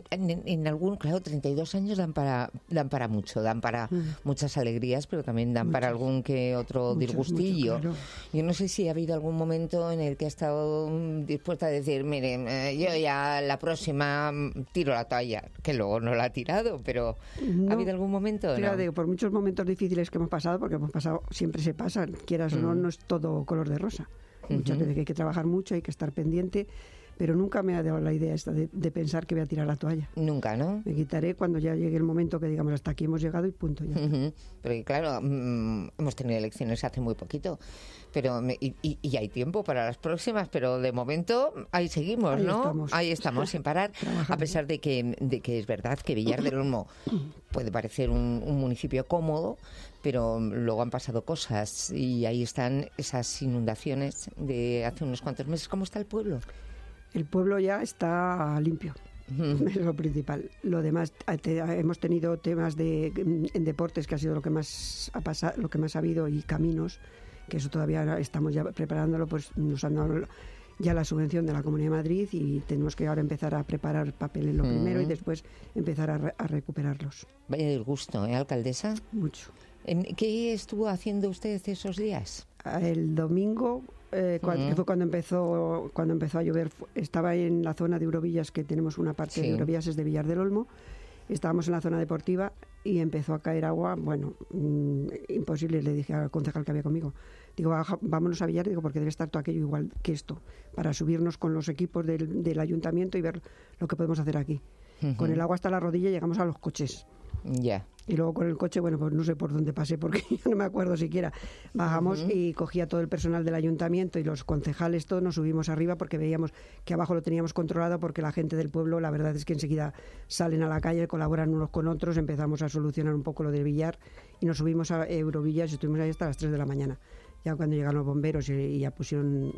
Speaker 2: en algún, claro, 32 años dan para mucho, dan para muchas alegrías, pero también dan para algún que otro disgustillo.
Speaker 5: Claro.
Speaker 2: Yo no sé si ha habido algún momento en el que ha estado dispuesta a decir, miren, yo ya la próxima tiro la toalla, que luego no la ha tirado, pero ¿ha habido algún momento?
Speaker 5: Claro,
Speaker 2: ¿no?
Speaker 5: digo, por muchos momentos difíciles que hemos pasado, porque hemos pasado, siempre se pasan, quieras o no, no es todo color de rosa. Muchas veces que hay que trabajar mucho, hay que estar pendiente, pero nunca me ha dado la idea esta de pensar que voy a tirar la toalla.
Speaker 2: Nunca, ¿no?
Speaker 5: Me quitaré cuando ya llegue el momento que digamos hasta aquí hemos llegado y punto. Ya está.
Speaker 2: Porque claro, hemos tenido elecciones hace muy poquito, pero y hay tiempo para las próximas, pero de momento ahí seguimos,
Speaker 5: ahí
Speaker 2: ¿no?
Speaker 5: Estamos.
Speaker 2: Ahí estamos sin parar, a pesar de que es verdad que Villar del Olmo puede parecer un municipio cómodo, pero luego han pasado cosas y ahí están esas inundaciones de hace unos cuantos meses. ¿Cómo está el pueblo?
Speaker 5: El pueblo ya está limpio. Es lo principal. Lo demás, hemos tenido temas en deportes, que ha sido lo que más ha pasado, lo que más ha habido, y caminos, que eso todavía estamos ya preparándolo, pues nos han dado ya la subvención de la Comunidad de Madrid y tenemos que ahora empezar a preparar papeles lo primero y después empezar a recuperarlos.
Speaker 2: Vaya disgusto, ¿eh, alcaldesa?
Speaker 5: Mucho.
Speaker 2: ¿Qué estuvo haciendo usted esos días?
Speaker 5: El domingo, que fue cuando empezó a llover, estaba en la zona de Eurovillas, que tenemos una parte de Eurovillas es de Villar del Olmo. Estábamos en la zona deportiva y empezó a caer agua, bueno, imposible, le dije al concejal que había conmigo. Digo, vámonos a Villar, digo, porque debe estar todo aquello igual que esto, para subirnos con los equipos del ayuntamiento y ver lo que podemos hacer aquí. Con el agua hasta la rodilla llegamos a los coches.
Speaker 2: Ya.
Speaker 5: Y luego con el coche, bueno, pues no sé por dónde pasé porque ya no me acuerdo siquiera. Bajamos y cogía todo el personal del ayuntamiento y los concejales, todos nos subimos arriba porque veíamos que abajo lo teníamos controlado, porque la gente del pueblo, la verdad es que enseguida salen a la calle, colaboran unos con otros, empezamos a solucionar un poco lo del billar y nos subimos a Eurovillas y estuvimos ahí hasta las 3 de la mañana. Ya cuando llegaron los bomberos y ya pusieron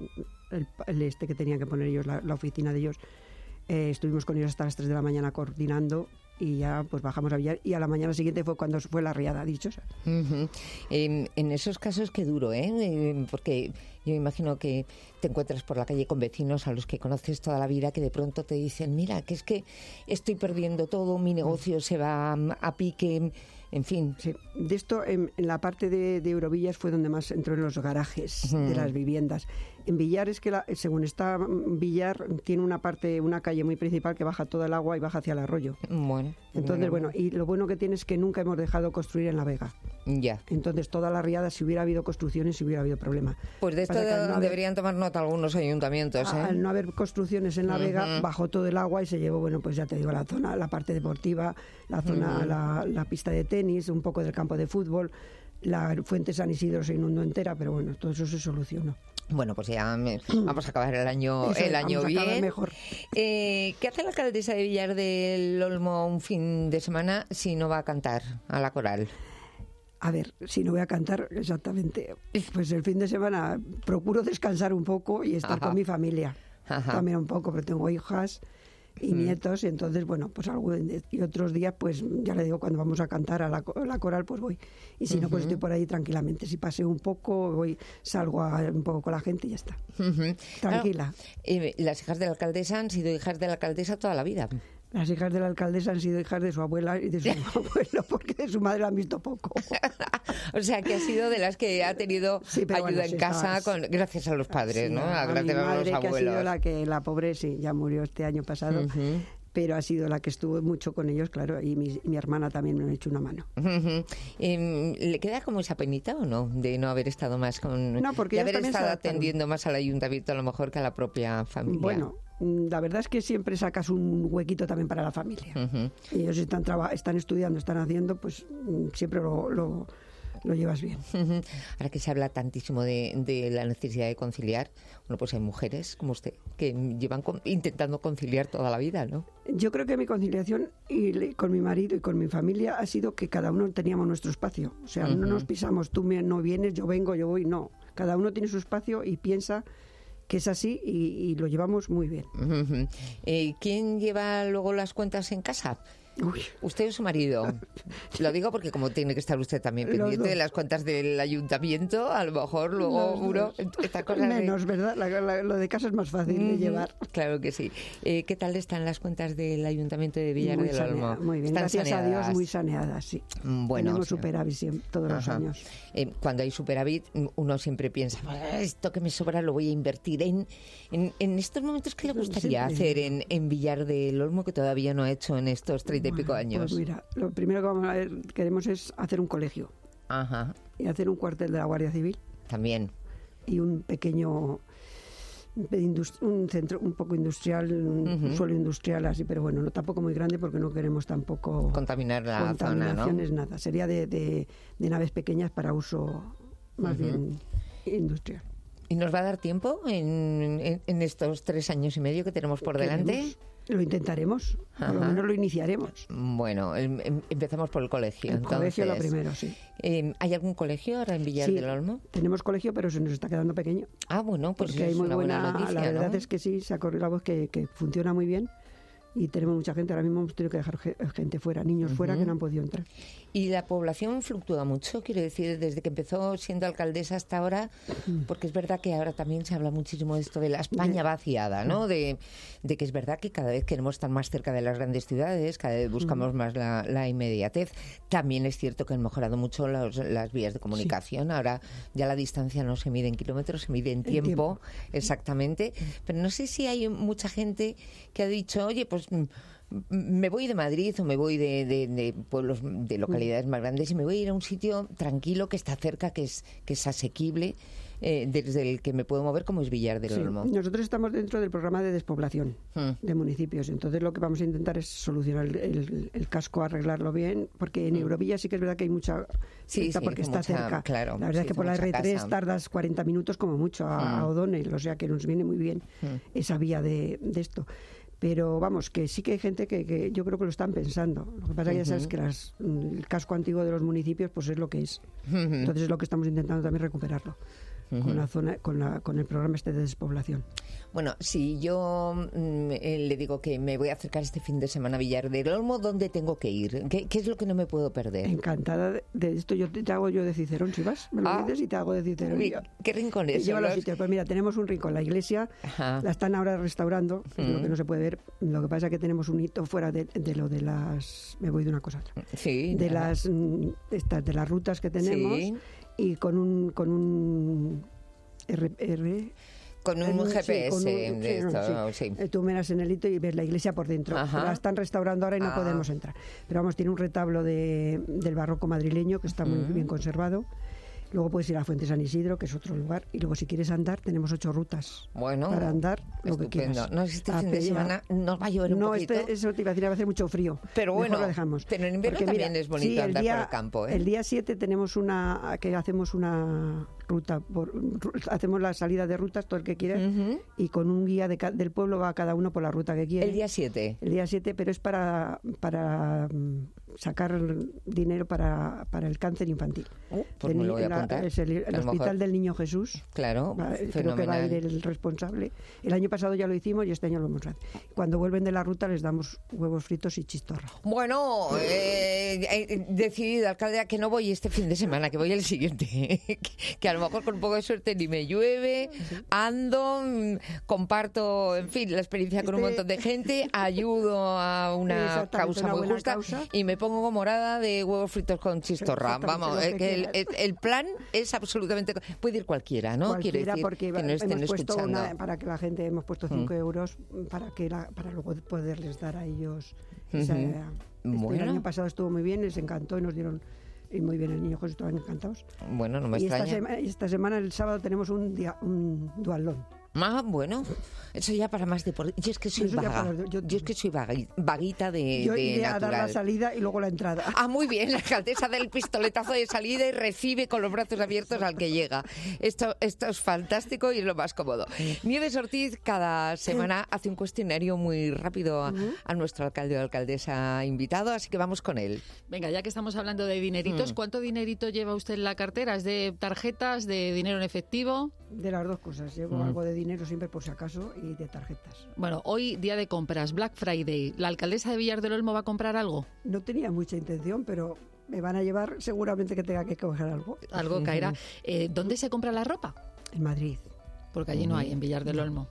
Speaker 5: el que tenían que poner ellos, la oficina de ellos, estuvimos con ellos hasta las 3 de la mañana coordinando y ya pues bajamos a Villar y a la mañana siguiente fue cuando fue la riada dichosa.
Speaker 2: En esos casos qué duro, porque yo imagino que te encuentras por la calle con vecinos a los que conoces toda la vida que de pronto te dicen, mira, que es que estoy perdiendo todo, mi negocio se va a pique, en fin.
Speaker 5: Sí. De esto, en la parte de Eurovillas fue donde más entró en los garajes de las viviendas. En Villar es que, según está Villar, tiene una calle muy principal que baja todo el agua y baja hacia el arroyo.
Speaker 2: Bueno.
Speaker 5: Entonces, y lo bueno que tiene es que nunca hemos dejado construir en La Vega.
Speaker 2: Ya.
Speaker 5: Entonces, toda la riada, si hubiera habido construcciones, si hubiera habido problema.
Speaker 2: Pues de esto deberían tomar nota algunos ayuntamientos.
Speaker 5: Al no haber construcciones en La Vega, bajó todo el agua y se llevó, pues ya te digo, la zona, la parte deportiva, la zona, la pista de tenis, un poco del campo de fútbol. La fuente San Isidro se inundó entera, pero bueno, todo eso se solucionó.
Speaker 2: Bueno, pues ya vamos a acabar el año bien.
Speaker 5: Mejor.
Speaker 2: ¿Qué hace la alcaldesa de Villar del Olmo un fin de semana si no va a cantar a la coral?
Speaker 5: A ver, si no voy a cantar, exactamente. Pues el fin de semana procuro descansar un poco y estar con mi familia. También un poco, pero tengo hijas y nietos, y entonces, pues y otros días, pues ya le digo, cuando vamos a cantar a la coral, pues voy. Y si no, pues estoy por ahí tranquilamente. Si paseo un poco, salgo un poco con la gente y ya está. Tranquila.
Speaker 2: Claro, las hijas de la alcaldesa han sido hijas de la alcaldesa toda la vida.
Speaker 5: Las hijas de la alcaldesa han sido hijas de su abuela y de su abuelo, porque de su madre la han visto poco.
Speaker 2: O sea, que ha sido de las que ha tenido ayuda en casa gracias a los padres, ¿no? Gracias a los abuelos.
Speaker 5: Que ha sido la pobre, ya murió este año pasado, pero ha sido la que estuvo mucho con ellos, claro, y mi hermana también me ha hecho una mano.
Speaker 2: ¿Le queda como esa penita o no, de no haber estado más con...
Speaker 5: No, porque
Speaker 2: de haber estado
Speaker 5: atendiendo
Speaker 2: atendiendo más al ayuntamiento a lo mejor que a la propia familia?
Speaker 5: Bueno, la verdad es que siempre sacas un huequito también para la familia. Y ellos están estudiando, están haciendo, pues siempre lo llevas bien.
Speaker 2: Ahora que se habla tantísimo de la necesidad de conciliar, pues hay mujeres como usted que llevan intentando conciliar toda la vida, ¿no?
Speaker 5: Yo creo que mi conciliación con mi marido y con mi familia ha sido que cada uno teníamos nuestro espacio. O sea, no nos pisamos, tú no vienes, yo vengo, yo voy, no. Cada uno tiene su espacio y piensa que es así y lo llevamos muy bien.
Speaker 2: ¿Quién lleva luego las cuentas en casa? ¿Usted o su marido? Lo digo porque como tiene que estar usted también pendiente de las cuentas del ayuntamiento, a lo mejor luego estas cosas
Speaker 5: menos, ¿verdad? Lo de casa es más fácil de llevar.
Speaker 2: Claro que sí. ¿Qué tal están las cuentas del ayuntamiento de Villar del Olmo?
Speaker 5: Muy bien, gracias a Dios, muy saneadas, sí.
Speaker 2: Bueno,
Speaker 5: tenemos superávit todos los años.
Speaker 2: Cuando hay superávit, uno siempre piensa, esto que me sobra lo voy a invertir en estos momentos. ¿Qué le gustaría hacer en Villar del Olmo que todavía no ha hecho en estos 30 y pico años?
Speaker 5: Pues mira, lo primero que queremos es hacer un colegio. Y hacer un cuartel de la Guardia Civil.
Speaker 2: También.
Speaker 5: Y un pequeño un centro un poco industrial, un suelo industrial así, pero bueno, no tampoco muy grande porque no queremos tampoco
Speaker 2: contaminar la zona, ¿no?
Speaker 5: Nada, sería de naves pequeñas para uso más bien industrial.
Speaker 2: ¿Y nos va a dar tiempo en estos 3 años y medio que tenemos por delante?
Speaker 5: Lo intentaremos, por lo menos lo iniciaremos.
Speaker 2: Bueno, empezamos por el colegio.
Speaker 5: El colegio lo primero, sí.
Speaker 2: ¿Hay algún colegio ahora en Villar del Olmo?
Speaker 5: Tenemos colegio, pero se nos está quedando pequeño.
Speaker 2: Bueno, pues
Speaker 5: porque
Speaker 2: es
Speaker 5: hay muy
Speaker 2: una buena noticia,
Speaker 5: la verdad,
Speaker 2: ¿no?
Speaker 5: Es que sí, se ha corrido la voz que funciona muy bien. Y tenemos mucha gente, ahora mismo hemos tenido que dejar gente fuera, niños fuera que no han podido entrar.
Speaker 2: ¿Y la población fluctúa mucho? Quiero decir, desde que empezó siendo alcaldesa hasta ahora, porque es verdad que ahora también se habla muchísimo de esto de la España vaciada, ¿no? De que es verdad que cada vez queremos estar más cerca de las grandes ciudades, cada vez buscamos más la inmediatez. También es cierto que han mejorado mucho las vías de comunicación. Ahora ya la distancia no se mide en kilómetros, se mide en tiempo. Exactamente. Pero no sé si hay mucha gente que ha dicho, oye, pues me voy de Madrid o me voy de pueblos, de localidades más grandes y me voy a ir a un sitio tranquilo que está cerca, que es asequible, desde el que me puedo mover, como es Villar del Olmo.
Speaker 5: Nosotros estamos dentro del programa de despoblación de municipios, entonces lo que vamos a intentar es solucionar el casco, arreglarlo bien, porque en Eurovilla sí que es verdad que hay mucha... porque está cerca.
Speaker 2: Claro,
Speaker 5: la verdad es que por la R3 tardas 40 minutos como mucho a O'Donnell, o sea que nos viene muy bien esa vía de esto. Pero vamos, que sí que hay gente que yo creo que lo están pensando. Lo que pasa es que ya sabes que el casco antiguo de los municipios pues es lo que es. Entonces es lo que estamos intentando también recuperarlo. con la zona, con el programa este de despoblación.
Speaker 2: Bueno, si yo le digo que me voy a acercar este fin de semana a Villar del Olmo, ¿dónde tengo que ir? ¿Qué es lo que no me puedo perder?
Speaker 5: Encantada de esto. Yo te hago yo de Cicerón, si vas, me lo dices y te hago de Cicerón.
Speaker 2: ¿Qué rincones?
Speaker 5: Lleva los sitios. Pues mira, tenemos un rincón, la iglesia, la están ahora restaurando, es lo que no se puede ver. Lo que pasa es que tenemos un hito fuera de lo de las... Me voy de una cosa a otra.
Speaker 2: Sí.
Speaker 5: De las rutas que tenemos,
Speaker 2: sí.
Speaker 5: Y con un
Speaker 2: Con un GPS. Sí.
Speaker 5: Tú miras en el hito y ves la iglesia por dentro. La están restaurando ahora y no podemos entrar. Pero vamos, tiene un retablo del barroco madrileño que está muy bien conservado. Luego puedes ir a Fuente San Isidro, que es otro lugar. Y luego, si quieres andar, tenemos 8 rutas.
Speaker 2: Bueno,
Speaker 5: para andar lo que quieras.
Speaker 2: No, este fin de semana nos va a llover un poquito.
Speaker 5: Eso te iba a decir, va a hacer mucho frío.
Speaker 2: Pero bueno,
Speaker 5: lo dejamos.
Speaker 2: Pero en invierno también es bonito andar por el campo.
Speaker 5: El día 7 tenemos hacemos una ruta, hacemos la salida de rutas, todo el que quiera, y con un guía del pueblo va cada uno por la ruta que quiere.
Speaker 2: El día 7.
Speaker 5: El día 7, pero es para sacar dinero para el cáncer infantil.
Speaker 2: Pues me lo voy a apuntar.
Speaker 5: Es el Hospital del Niño Jesús.
Speaker 2: Claro,
Speaker 5: creo que va a ir el responsable. El año pasado ya lo hicimos y este año lo vamos a hacer. Cuando vuelven de la ruta les damos huevos fritos y chistorra.
Speaker 2: Bueno, decidido, alcalde, que no voy este fin de semana, que voy el siguiente. Que a lo mejor con un poco de suerte ni me llueve, ando, comparto, en fin, la experiencia con un montón de gente, ayudo a una causa muy justa y me pongo morada de huevos fritos con chistorra. Vamos, que el plan es absolutamente... Puede ir cualquiera, ¿no?
Speaker 5: Cualquiera,
Speaker 2: quiere decir
Speaker 5: porque
Speaker 2: que no estén
Speaker 5: hemos puesto
Speaker 2: escuchando.
Speaker 5: para que la gente hemos puesto 5 euros para luego poderles dar a ellos esa... El año pasado estuvo muy bien, les encantó y nos dieron... Y muy bien, el Niño Jesús, estaban encantados.
Speaker 2: Bueno, no me extraña.
Speaker 5: Esta semana, el sábado, tenemos un dualón.
Speaker 2: Bueno, eso ya para más deporte. Yo es que soy vaga. Yo es que soy vaguita de
Speaker 5: Yo iré
Speaker 2: natural.
Speaker 5: a dar la salida y luego la entrada.
Speaker 2: Muy bien, la alcaldesa da el pistoletazo de salida y recibe con los brazos abiertos al que llega. Esto es fantástico y es lo más cómodo. Nieves Ortiz cada semana hace un cuestionario muy rápido a nuestro alcalde o alcaldesa invitado, así que vamos con él.
Speaker 21: Venga, ya que estamos hablando de dineritos, ¿cuánto dinerito lleva usted en la cartera? ¿Es de tarjetas, de dinero en efectivo?
Speaker 5: De las dos cosas. Llevo algo de dinero siempre por si acaso y de tarjetas.
Speaker 21: Bueno, hoy día de compras, Black Friday. ¿La alcaldesa de Villar del Olmo va a comprar algo?
Speaker 5: No tenía mucha intención, pero me van a llevar seguramente que tenga que coger algo.
Speaker 21: Algo caerá. ¿Dónde se compra la ropa?
Speaker 5: En Madrid.
Speaker 21: Porque allí no hay, en Villar del Olmo.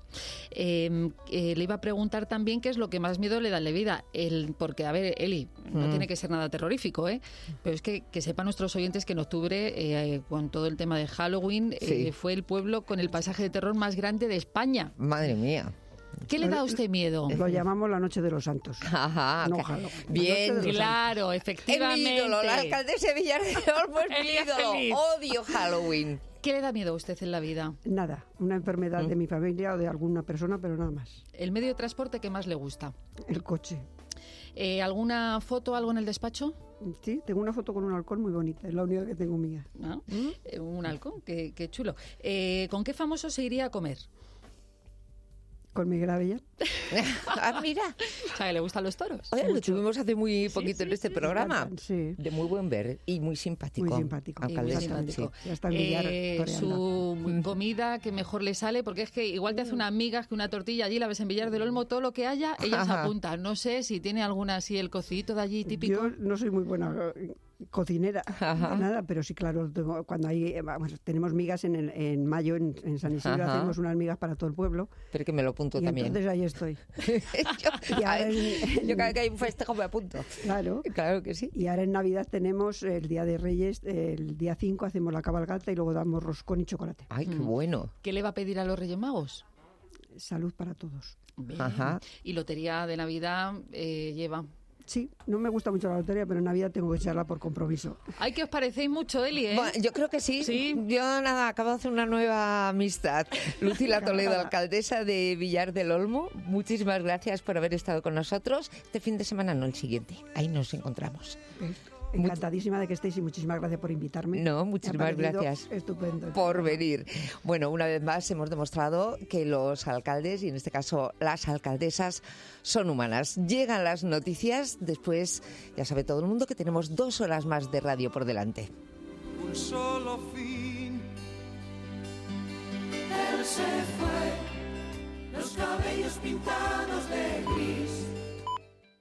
Speaker 21: Le iba a preguntar también qué es lo que más miedo le da en la vida. Porque, a ver, Eli, no tiene que ser nada terrorífico, pero es que sepan nuestros oyentes que en octubre, con todo el tema de Halloween, fue el pueblo con el pasaje de terror más grande de España.
Speaker 2: Madre mía.
Speaker 21: ¿Qué le da a usted miedo?
Speaker 5: Lo llamamos la Noche de los Santos.
Speaker 2: No, bien,
Speaker 21: claro, efectivamente.
Speaker 2: Es mi ídolo, la alcaldesa de Villar del Olmo es mi ídolo. Odio Halloween.
Speaker 21: ¿Qué le da miedo a usted en la vida?
Speaker 5: Nada, una enfermedad de mi familia o de alguna persona, pero nada más.
Speaker 21: ¿El medio de transporte que más le gusta?
Speaker 5: El coche.
Speaker 21: ¿Alguna foto, algo en el despacho?
Speaker 5: Sí, tengo una foto con un halcón muy bonita, es la única que tengo mía.
Speaker 21: Un halcón, qué chulo. ¿Con qué famoso se iría a comer?
Speaker 5: Con Miguel Avellán.
Speaker 2: Mira.
Speaker 21: O sea, que le gustan los toros.
Speaker 2: Oye, lo tuvimos hace muy poquito en este programa.
Speaker 5: Sí.
Speaker 2: De muy buen ver y muy simpático.
Speaker 5: Muy simpático.
Speaker 2: Alcaldesa,
Speaker 5: Ya está en Villar,
Speaker 21: su comida que mejor le sale, porque es que igual te hace una miga que una tortilla allí, la ves en Villar del Olmo, todo lo que haya, ella se apunta. No sé si tiene alguna así, el cocidito de allí típico.
Speaker 5: Yo no soy muy buena cocinera, nada, pero sí, claro, cuando tenemos migas en mayo en San Isidro, hacemos unas migas para todo el pueblo.
Speaker 2: Pero que me lo apunto
Speaker 5: y
Speaker 2: también.
Speaker 5: Entonces ahí estoy.
Speaker 2: yo cada vez que hay un festejo me apunto. Claro que sí.
Speaker 5: Y ahora en Navidad tenemos el Día de Reyes, el día 5 hacemos la cabalgata y luego damos roscón y chocolate.
Speaker 2: ¡Ay, qué bueno!
Speaker 21: ¿Qué le va a pedir a los Reyes Magos?
Speaker 5: Salud para todos.
Speaker 21: Bien. Y lotería de Navidad lleva...
Speaker 5: Sí, no me gusta mucho la lotería, pero en Navidad tengo que echarla por compromiso.
Speaker 21: Ay, que os parecéis mucho, Eli, ¿eh?
Speaker 2: Bueno, yo creo que sí. Yo acabo de hacer una nueva amistad. Lucila Toledo, alcaldesa de Villar del Olmo, muchísimas gracias por haber estado con nosotros. Este fin de semana, no el siguiente. Ahí nos encontramos.
Speaker 5: Encantadísima de que estéis y muchísimas gracias por invitarme.
Speaker 2: No, muchísimas gracias.
Speaker 5: Estupendo.
Speaker 2: Por venir. Bueno, una vez más hemos demostrado que los alcaldes, y en este caso las alcaldesas, son humanas. Llegan las noticias, después ya sabe todo el mundo que tenemos 2 horas más de radio por delante.
Speaker 6: Un solo fin se fue, los cabellos pintados de gris.